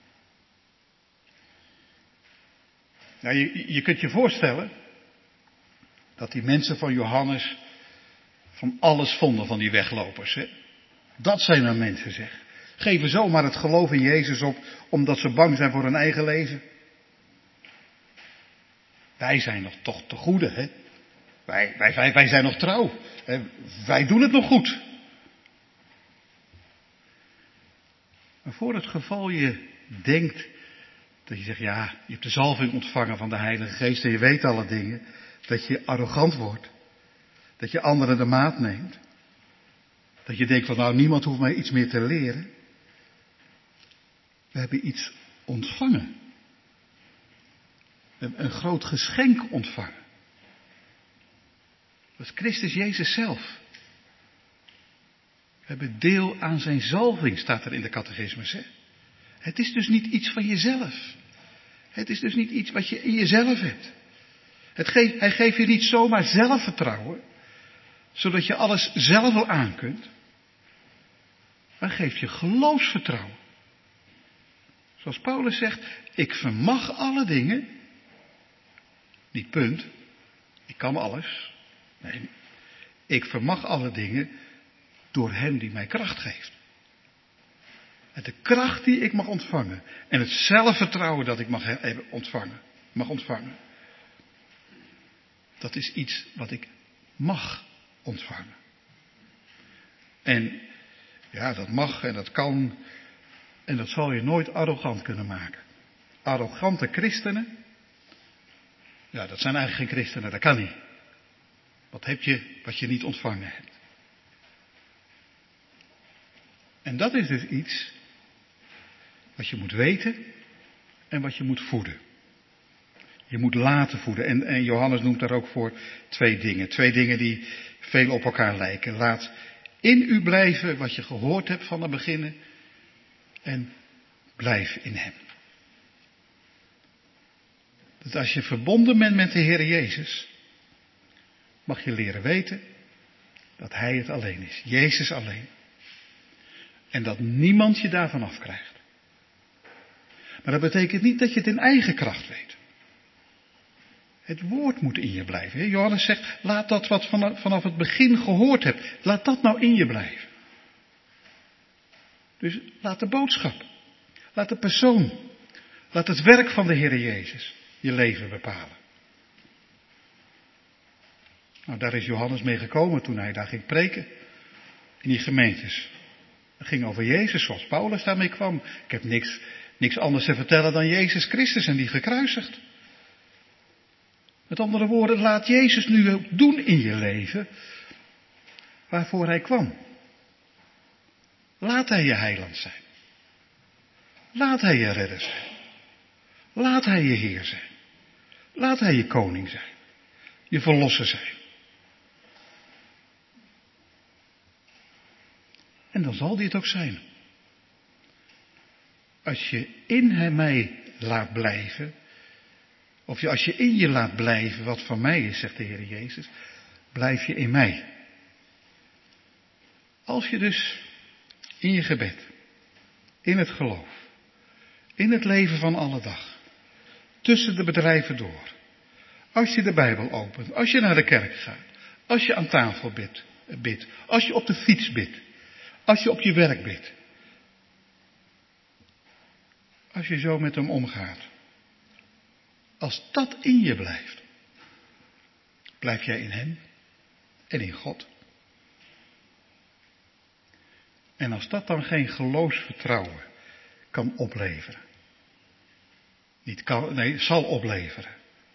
Nou, je kunt je voorstellen dat die mensen van Johannes van alles vonden van die weglopers. Hè? Dat zijn nou mensen, zeg. Geven zomaar het geloof in Jezus op omdat ze bang zijn voor hun eigen leven. Wij zijn nog toch te goede, hè? Wij zijn nog trouw. Hè? Wij doen het nog goed. Maar voor het geval je denkt dat je zegt, ja, je hebt de zalving ontvangen van de Heilige Geest en je weet alle dingen, dat je arrogant wordt. Dat je anderen de maat neemt. Dat je denkt van nou, niemand hoeft mij iets meer te leren. We hebben iets ontvangen. We hebben een groot geschenk ontvangen. Dat is Christus Jezus zelf. We hebben deel aan zijn zalving, staat er in de catechismus. Hè? Het is dus niet iets van jezelf. Het is dus niet iets wat je in jezelf hebt. Hij geeft je niet zomaar zelfvertrouwen, zodat je alles zelf wel aan kunt. Maar geeft je geloofsvertrouwen. Zoals Paulus zegt, ik vermag alle dingen. Niet punt. Ik kan alles. Nee, ik vermag alle dingen door hem die mij kracht geeft. En de kracht die ik mag ontvangen. En het zelfvertrouwen dat ik mag ontvangen. Dat is iets wat ik mag ontvangen. En ja, dat mag en dat kan. En dat zal je nooit arrogant kunnen maken. Arrogante christenen. Ja, dat zijn eigenlijk geen christenen, dat kan niet. Wat heb je wat je niet ontvangen hebt? En dat is dus iets wat je moet weten en wat je moet voeden. Je moet laten voeden. En Johannes noemt daar ook voor twee dingen. Twee dingen die veel op elkaar lijken. Laat in u blijven wat je gehoord hebt van het beginnen. En blijf in hem. Dus als je verbonden bent met de Heer Jezus, mag je leren weten dat hij het alleen is. Jezus alleen. En dat niemand je daarvan afkrijgt. Maar dat betekent niet dat je het in eigen kracht weet. Het woord moet in je blijven. Johannes zegt, laat dat wat vanaf het begin gehoord hebt, laat dat nou in je blijven. Dus laat de boodschap, laat de persoon, laat het werk van de Heer Jezus je leven bepalen. Nou, daar is Johannes mee gekomen toen hij daar ging preken in die gemeentes. Het ging over Jezus zoals Paulus daarmee kwam. Ik heb niks anders te vertellen dan Jezus Christus en die gekruisigd. Met andere woorden, laat Jezus nu ook doen in je leven waarvoor hij kwam. Laat hij je heiland zijn. Laat hij je redder zijn. Laat hij je Heer zijn. Laat hij je koning zijn. Je verlosser zijn. En dan zal dit ook zijn. Als je in mij laat blijven, of als je in je laat blijven wat van mij is, zegt de Heer Jezus, blijf je in mij. Als je dus in je gebed, in het geloof, in het leven van alle dag, tussen de bedrijven door, als je de Bijbel opent, als je naar de kerk gaat, als je aan tafel bidt, als je op de fiets bidt, als je op je werk bidt, als je zo met hem omgaat, als dat in je blijft, blijf jij in hem en in God. En als dat dan geen geloofsvertrouwen kan opleveren, zal opleveren,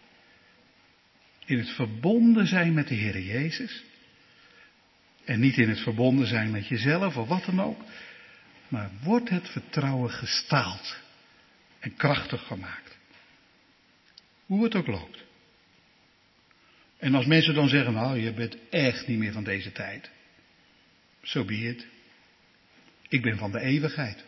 in het verbonden zijn met de Heer Jezus, en niet in het verbonden zijn met jezelf of wat dan ook, maar wordt het vertrouwen gestaald en krachtig gemaakt. Hoe het ook loopt. En als mensen dan zeggen, nou, je bent echt niet meer van deze tijd. So be it. Ik ben van de eeuwigheid.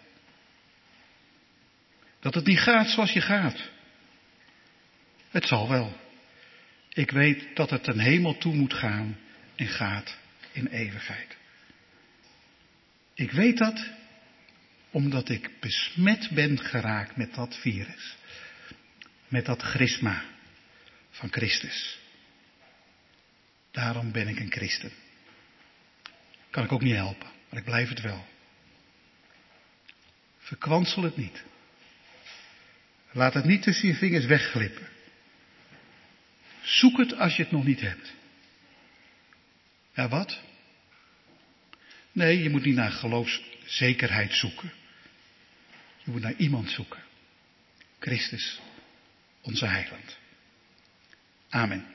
Dat het niet gaat zoals je gaat. Het zal wel. Ik weet dat het ten hemel toe moet gaan en gaat in eeuwigheid. Ik weet dat omdat ik besmet ben geraakt met dat virus. Met dat charisma van Christus. Daarom ben ik een christen. Kan ik ook niet helpen, maar ik blijf het wel. Verkwansel het niet. Laat het niet tussen je vingers wegglippen. Zoek het als je het nog niet hebt. Ja, wat? Nee, je moet niet naar geloofszekerheid zoeken. Je moet naar iemand zoeken. Christus, onze heiland. Amen.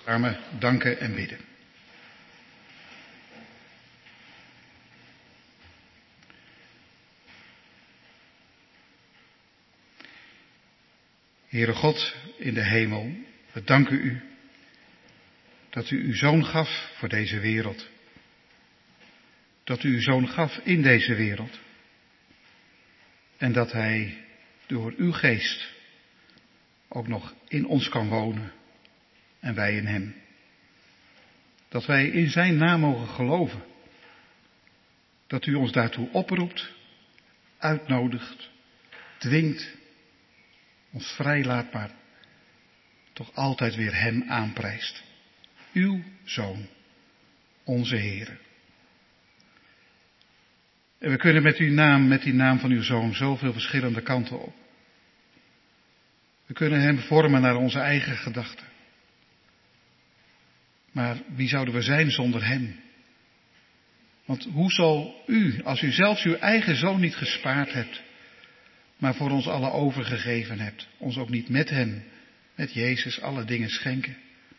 Samen danken en bidden. Heere God in de hemel, we danken u dat u uw zoon gaf voor deze wereld. Dat u uw zoon gaf in deze wereld. En dat hij door uw geest ook nog in ons kan wonen. En wij in hem. Dat wij in zijn naam mogen geloven. Dat u ons daartoe oproept, uitnodigt, dwingt, ons vrijlaat, maar toch altijd weer hem aanprijst. Uw zoon, onze Heere. En we kunnen met die naam van uw zoon zoveel verschillende kanten op. We kunnen hem vormen naar onze eigen gedachten. Maar wie zouden we zijn zonder hem? Want hoe zal u, als u zelfs uw eigen zoon niet gespaard hebt, maar voor ons allen overgegeven hebt, ons ook niet met hem, met Jezus, alle dingen schenken?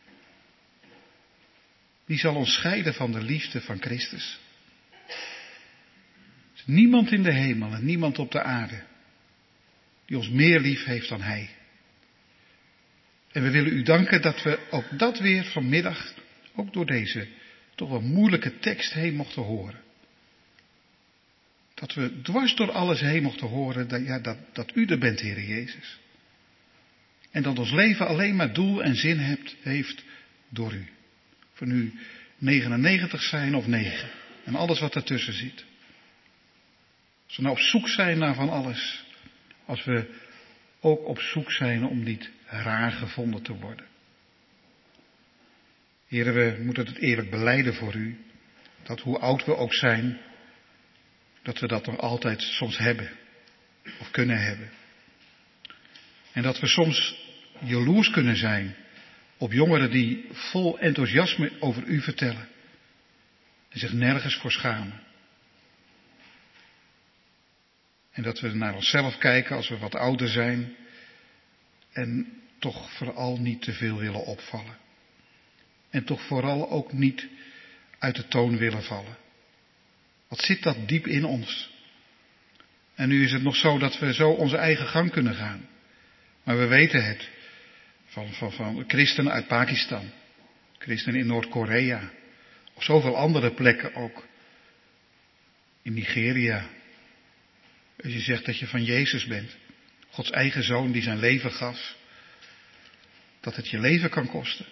Wie zal ons scheiden van de liefde van Christus? Er is niemand in de hemel en niemand op de aarde die ons meer lief heeft dan hij. En we willen u danken dat we ook dat weer vanmiddag, ook door deze toch wel moeilijke tekst heen mochten horen. Dat we dwars door alles heen mochten horen dat u er bent, Heere Jezus. En dat ons leven alleen maar doel en zin heeft door u. Voor nu 99 zijn of 9. En alles wat ertussen zit. Als we nou op zoek zijn naar van alles. Als we ook op zoek zijn om niet raar gevonden te worden. Heren, we moeten het eerlijk belijden voor u. Dat hoe oud we ook zijn. Dat we dat nog altijd soms hebben. Of kunnen hebben. En dat we soms jaloers kunnen zijn op jongeren die vol enthousiasme over u vertellen. En zich nergens voor schamen. En dat we naar onszelf kijken als we wat ouder zijn. En toch vooral niet te veel willen opvallen. En toch vooral ook niet uit de toon willen vallen. Wat zit dat diep in ons? En nu is het nog zo dat we zo onze eigen gang kunnen gaan. Maar we weten het. Van christenen uit Pakistan. Christenen in Noord-Korea. Of zoveel andere plekken ook. In Nigeria. Als je zegt dat je van Jezus bent. Gods eigen zoon die zijn leven gaf. Dat het je leven kan kosten.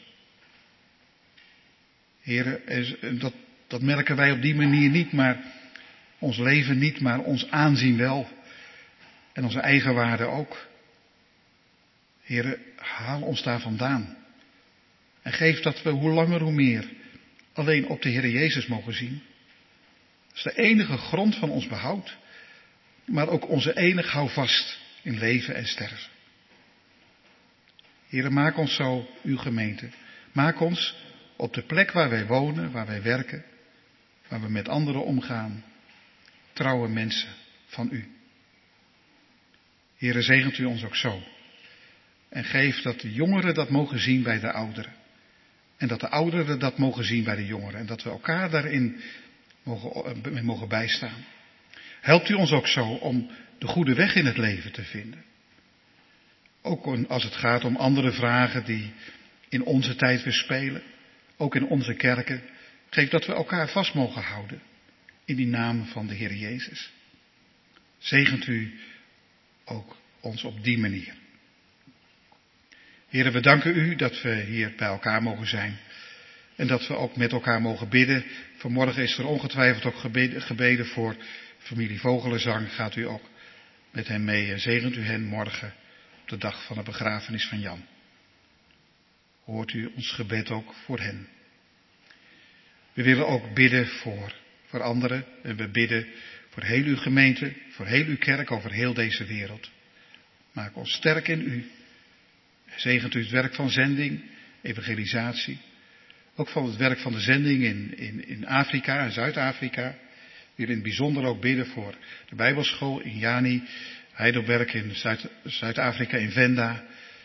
Heren, dat merken wij op die manier niet, maar ons leven niet, maar ons aanzien wel. En onze eigen waarde ook. Heren, haal ons daar vandaan. En geef dat we hoe langer hoe meer alleen op de Heer Jezus mogen zien. Dat is de enige grond van ons behoud. Maar ook onze enige houvast in leven en sterven. Heren, maak ons zo uw gemeente. Maak ons op de plek waar wij wonen, waar wij werken, waar we met anderen omgaan, trouwe mensen van u. Heren, zegent u ons ook zo. En geef dat de jongeren dat mogen zien bij de ouderen. En dat de ouderen dat mogen zien bij de jongeren. En dat we elkaar daarin mogen bijstaan. Helpt u ons ook zo om de goede weg in het leven te vinden. Ook als het gaat om andere vragen die in onze tijd weer spelen. Ook in onze kerken. Geef dat we elkaar vast mogen houden. In die naam van de Heer Jezus. Zegent u ook ons op die manier. Heren, we danken u dat we hier bij elkaar mogen zijn. En dat we ook met elkaar mogen bidden. Vanmorgen is er ongetwijfeld ook gebeden voor familie Vogelenzang. Gaat u ook met hen mee en zegent u hen morgen op de dag van de begrafenis van Jan. Hoort u ons gebed ook voor hen. We willen ook bidden voor anderen. En we bidden voor heel uw gemeente, voor heel uw kerk, over heel deze wereld. Maak ons sterk in u. Zegent u het werk van zending, evangelisatie. Ook van het werk van de zending in Afrika en Zuid-Afrika. We willen in het bijzonder ook bidden voor de Bijbelschool in Jani, Heidelberg in Zuid-Afrika, in Venda. We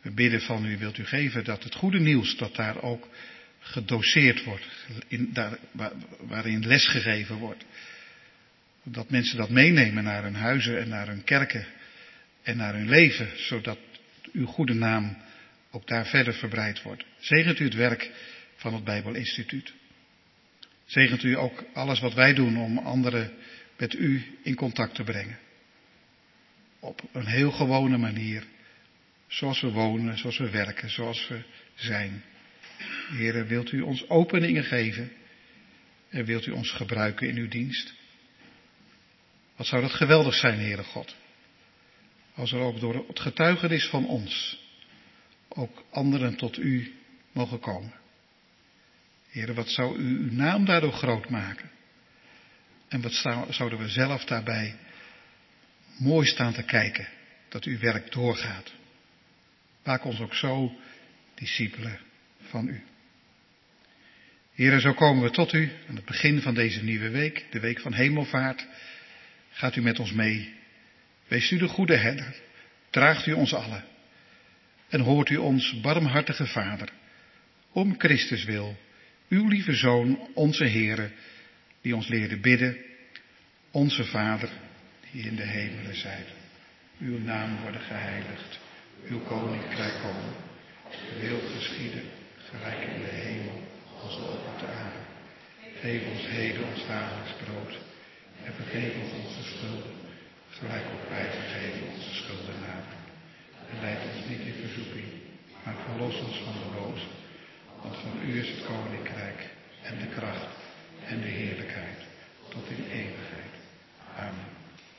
We bidden van u, wilt u geven dat het goede nieuws, dat daar ook gedoseerd wordt, waarin les gegeven wordt. Dat mensen dat meenemen naar hun huizen en naar hun kerken en naar hun leven, zodat uw goede naam ook daar verder verbreid wordt. Zegent u het werk van het Bijbelinstituut. Zegent u ook alles wat wij doen om anderen met u in contact te brengen. Op een heel gewone manier. Zoals we wonen, zoals we werken, zoals we zijn. Heere, wilt u ons openingen geven en wilt u ons gebruiken in uw dienst? Wat zou dat geweldig zijn, Heere God. Als er ook door het getuigenis van ons ook anderen tot u mogen komen. Heere, wat zou u uw naam daardoor groot maken? En wat zouden we zelf daarbij mooi staan te kijken, dat uw werk doorgaat. Maak ons ook zo discipelen van u. Heere, zo komen we tot u aan het begin van deze nieuwe week, de week van Hemelvaart. Gaat u met ons mee. Wees u de goede herder. Draagt u ons allen. En hoort u ons barmhartige Vader, om Christus wil, uw lieve Zoon, onze Heere, die ons leerde bidden, onze Vader, die in de hemelen zijt. Uw naam worden geheiligd, uw koninkrijk komen. Uw wil geschieden, gelijk in de hemel, als ook op de aarde. Geef ons heden ons dagelijks brood en vergeef ons onze schulden, gelijk ook wij vergeven onze schuldenaren. En leid ons niet in verzoeking, maar verlos ons van de boze. Want van u is het koninkrijk en de kracht en de heerlijkheid tot in eeuwigheid. Amen.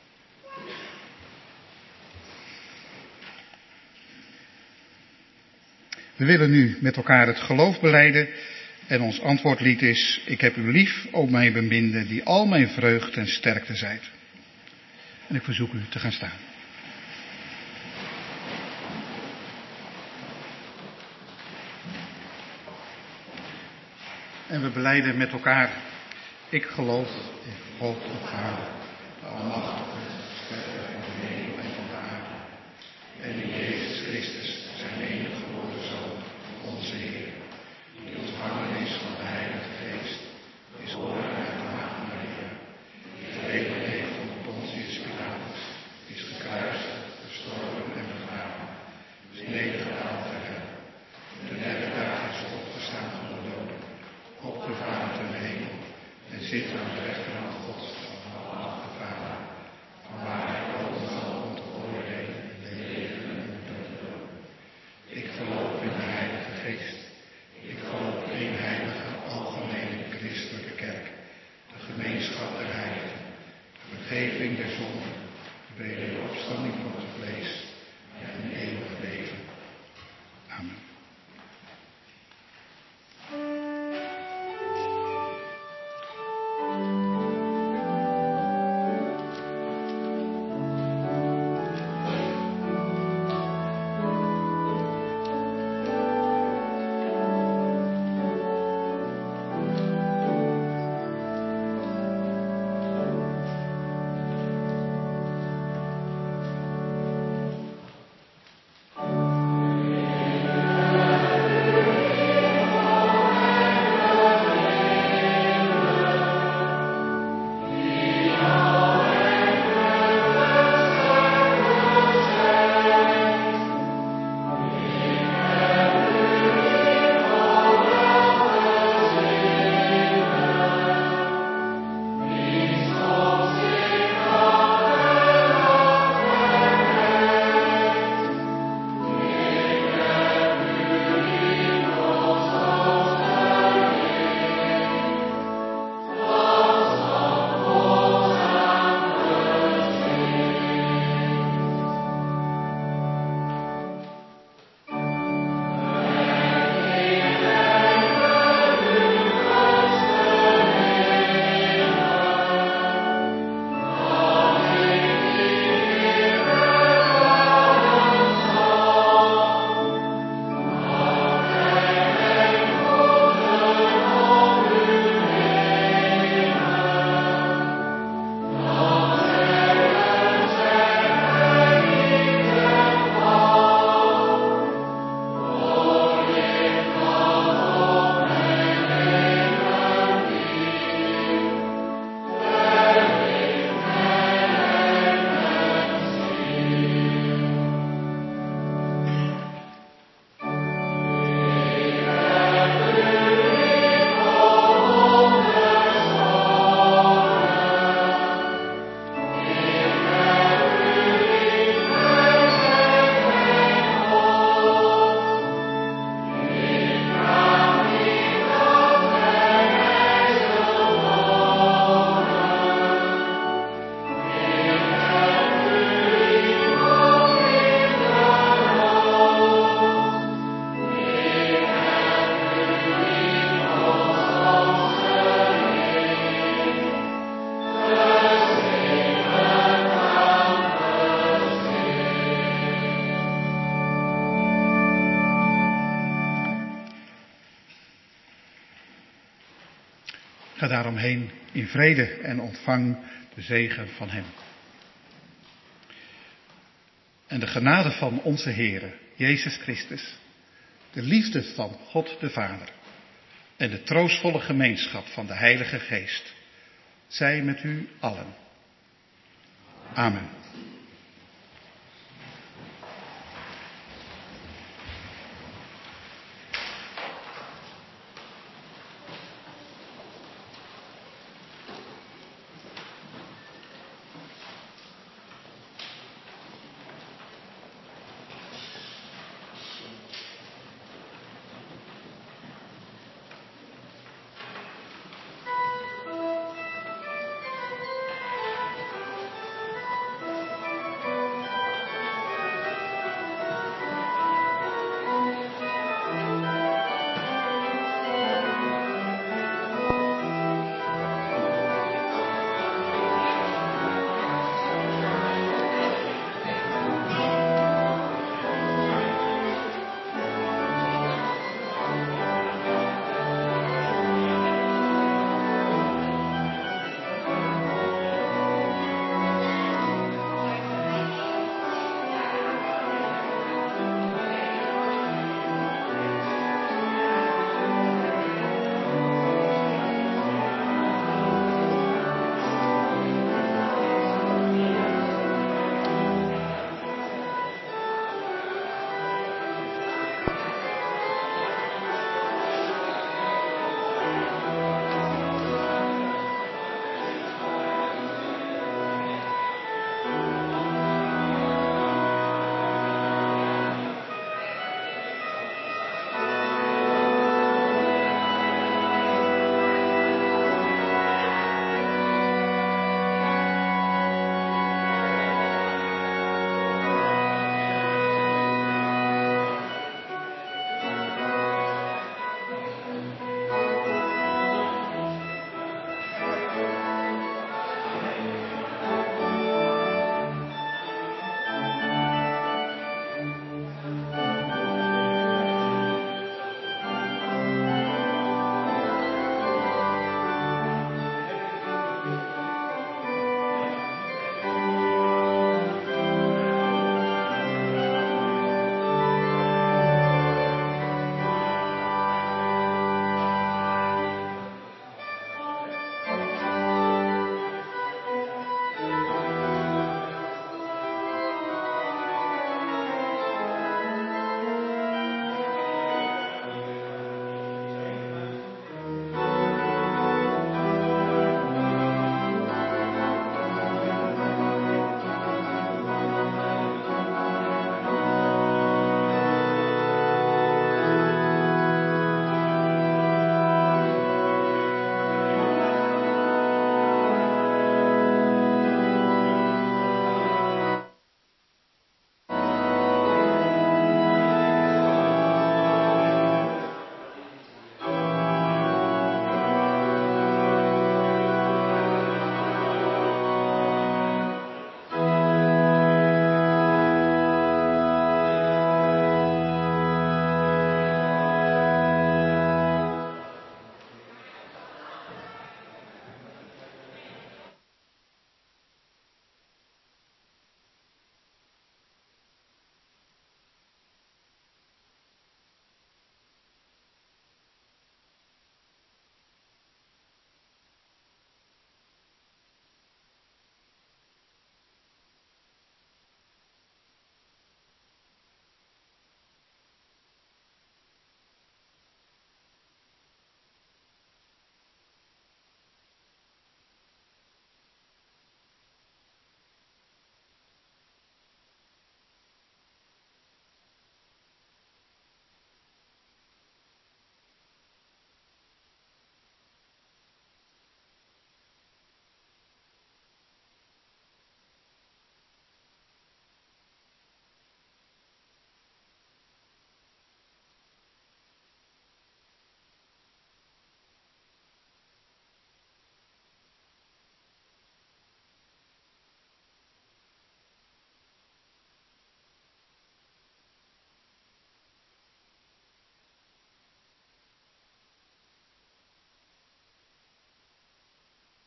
We willen nu met elkaar het geloof belijden en ons antwoordlied is: Ik heb u lief, o mijn beminde, die al mijn vreugd en sterkte zijt. En ik verzoek u te gaan staan. En we belijden met elkaar: Ik geloof in God de Vader, de Almachtige, schepper van de hemel en van de aarde. En in Jezus Christus, zijn enige geboren Zoon, onze Heer, die ontvangen is van de Heilige Geest, is geboren uit de Maagd Maria, die geleden heeft onder Pontius Pilatus, is gekruisigd, gestorven en begraven, is nedergedaald ter hel. De derde dag is opgestaan van de doden, opgevaren ten hemel en zit aan de rechterhand Gods van de Almachtige Vader, van waar hij komen zal om te oordelen de levenden en de doden. Ik geloof in de Heilige Geest. Ik geloof in een heilige, algemene, christelijke kerk, de gemeenschap der heiligen, de vergeving der zonden, de wederopstanding van het vlees en een eeuwig leven. Amen. Ga daaromheen in vrede en ontvang de zegen van hem. En de genade van onze Heere, Jezus Christus, de liefde van God de Vader en de troostvolle gemeenschap van de Heilige Geest, zij met u allen. Amen.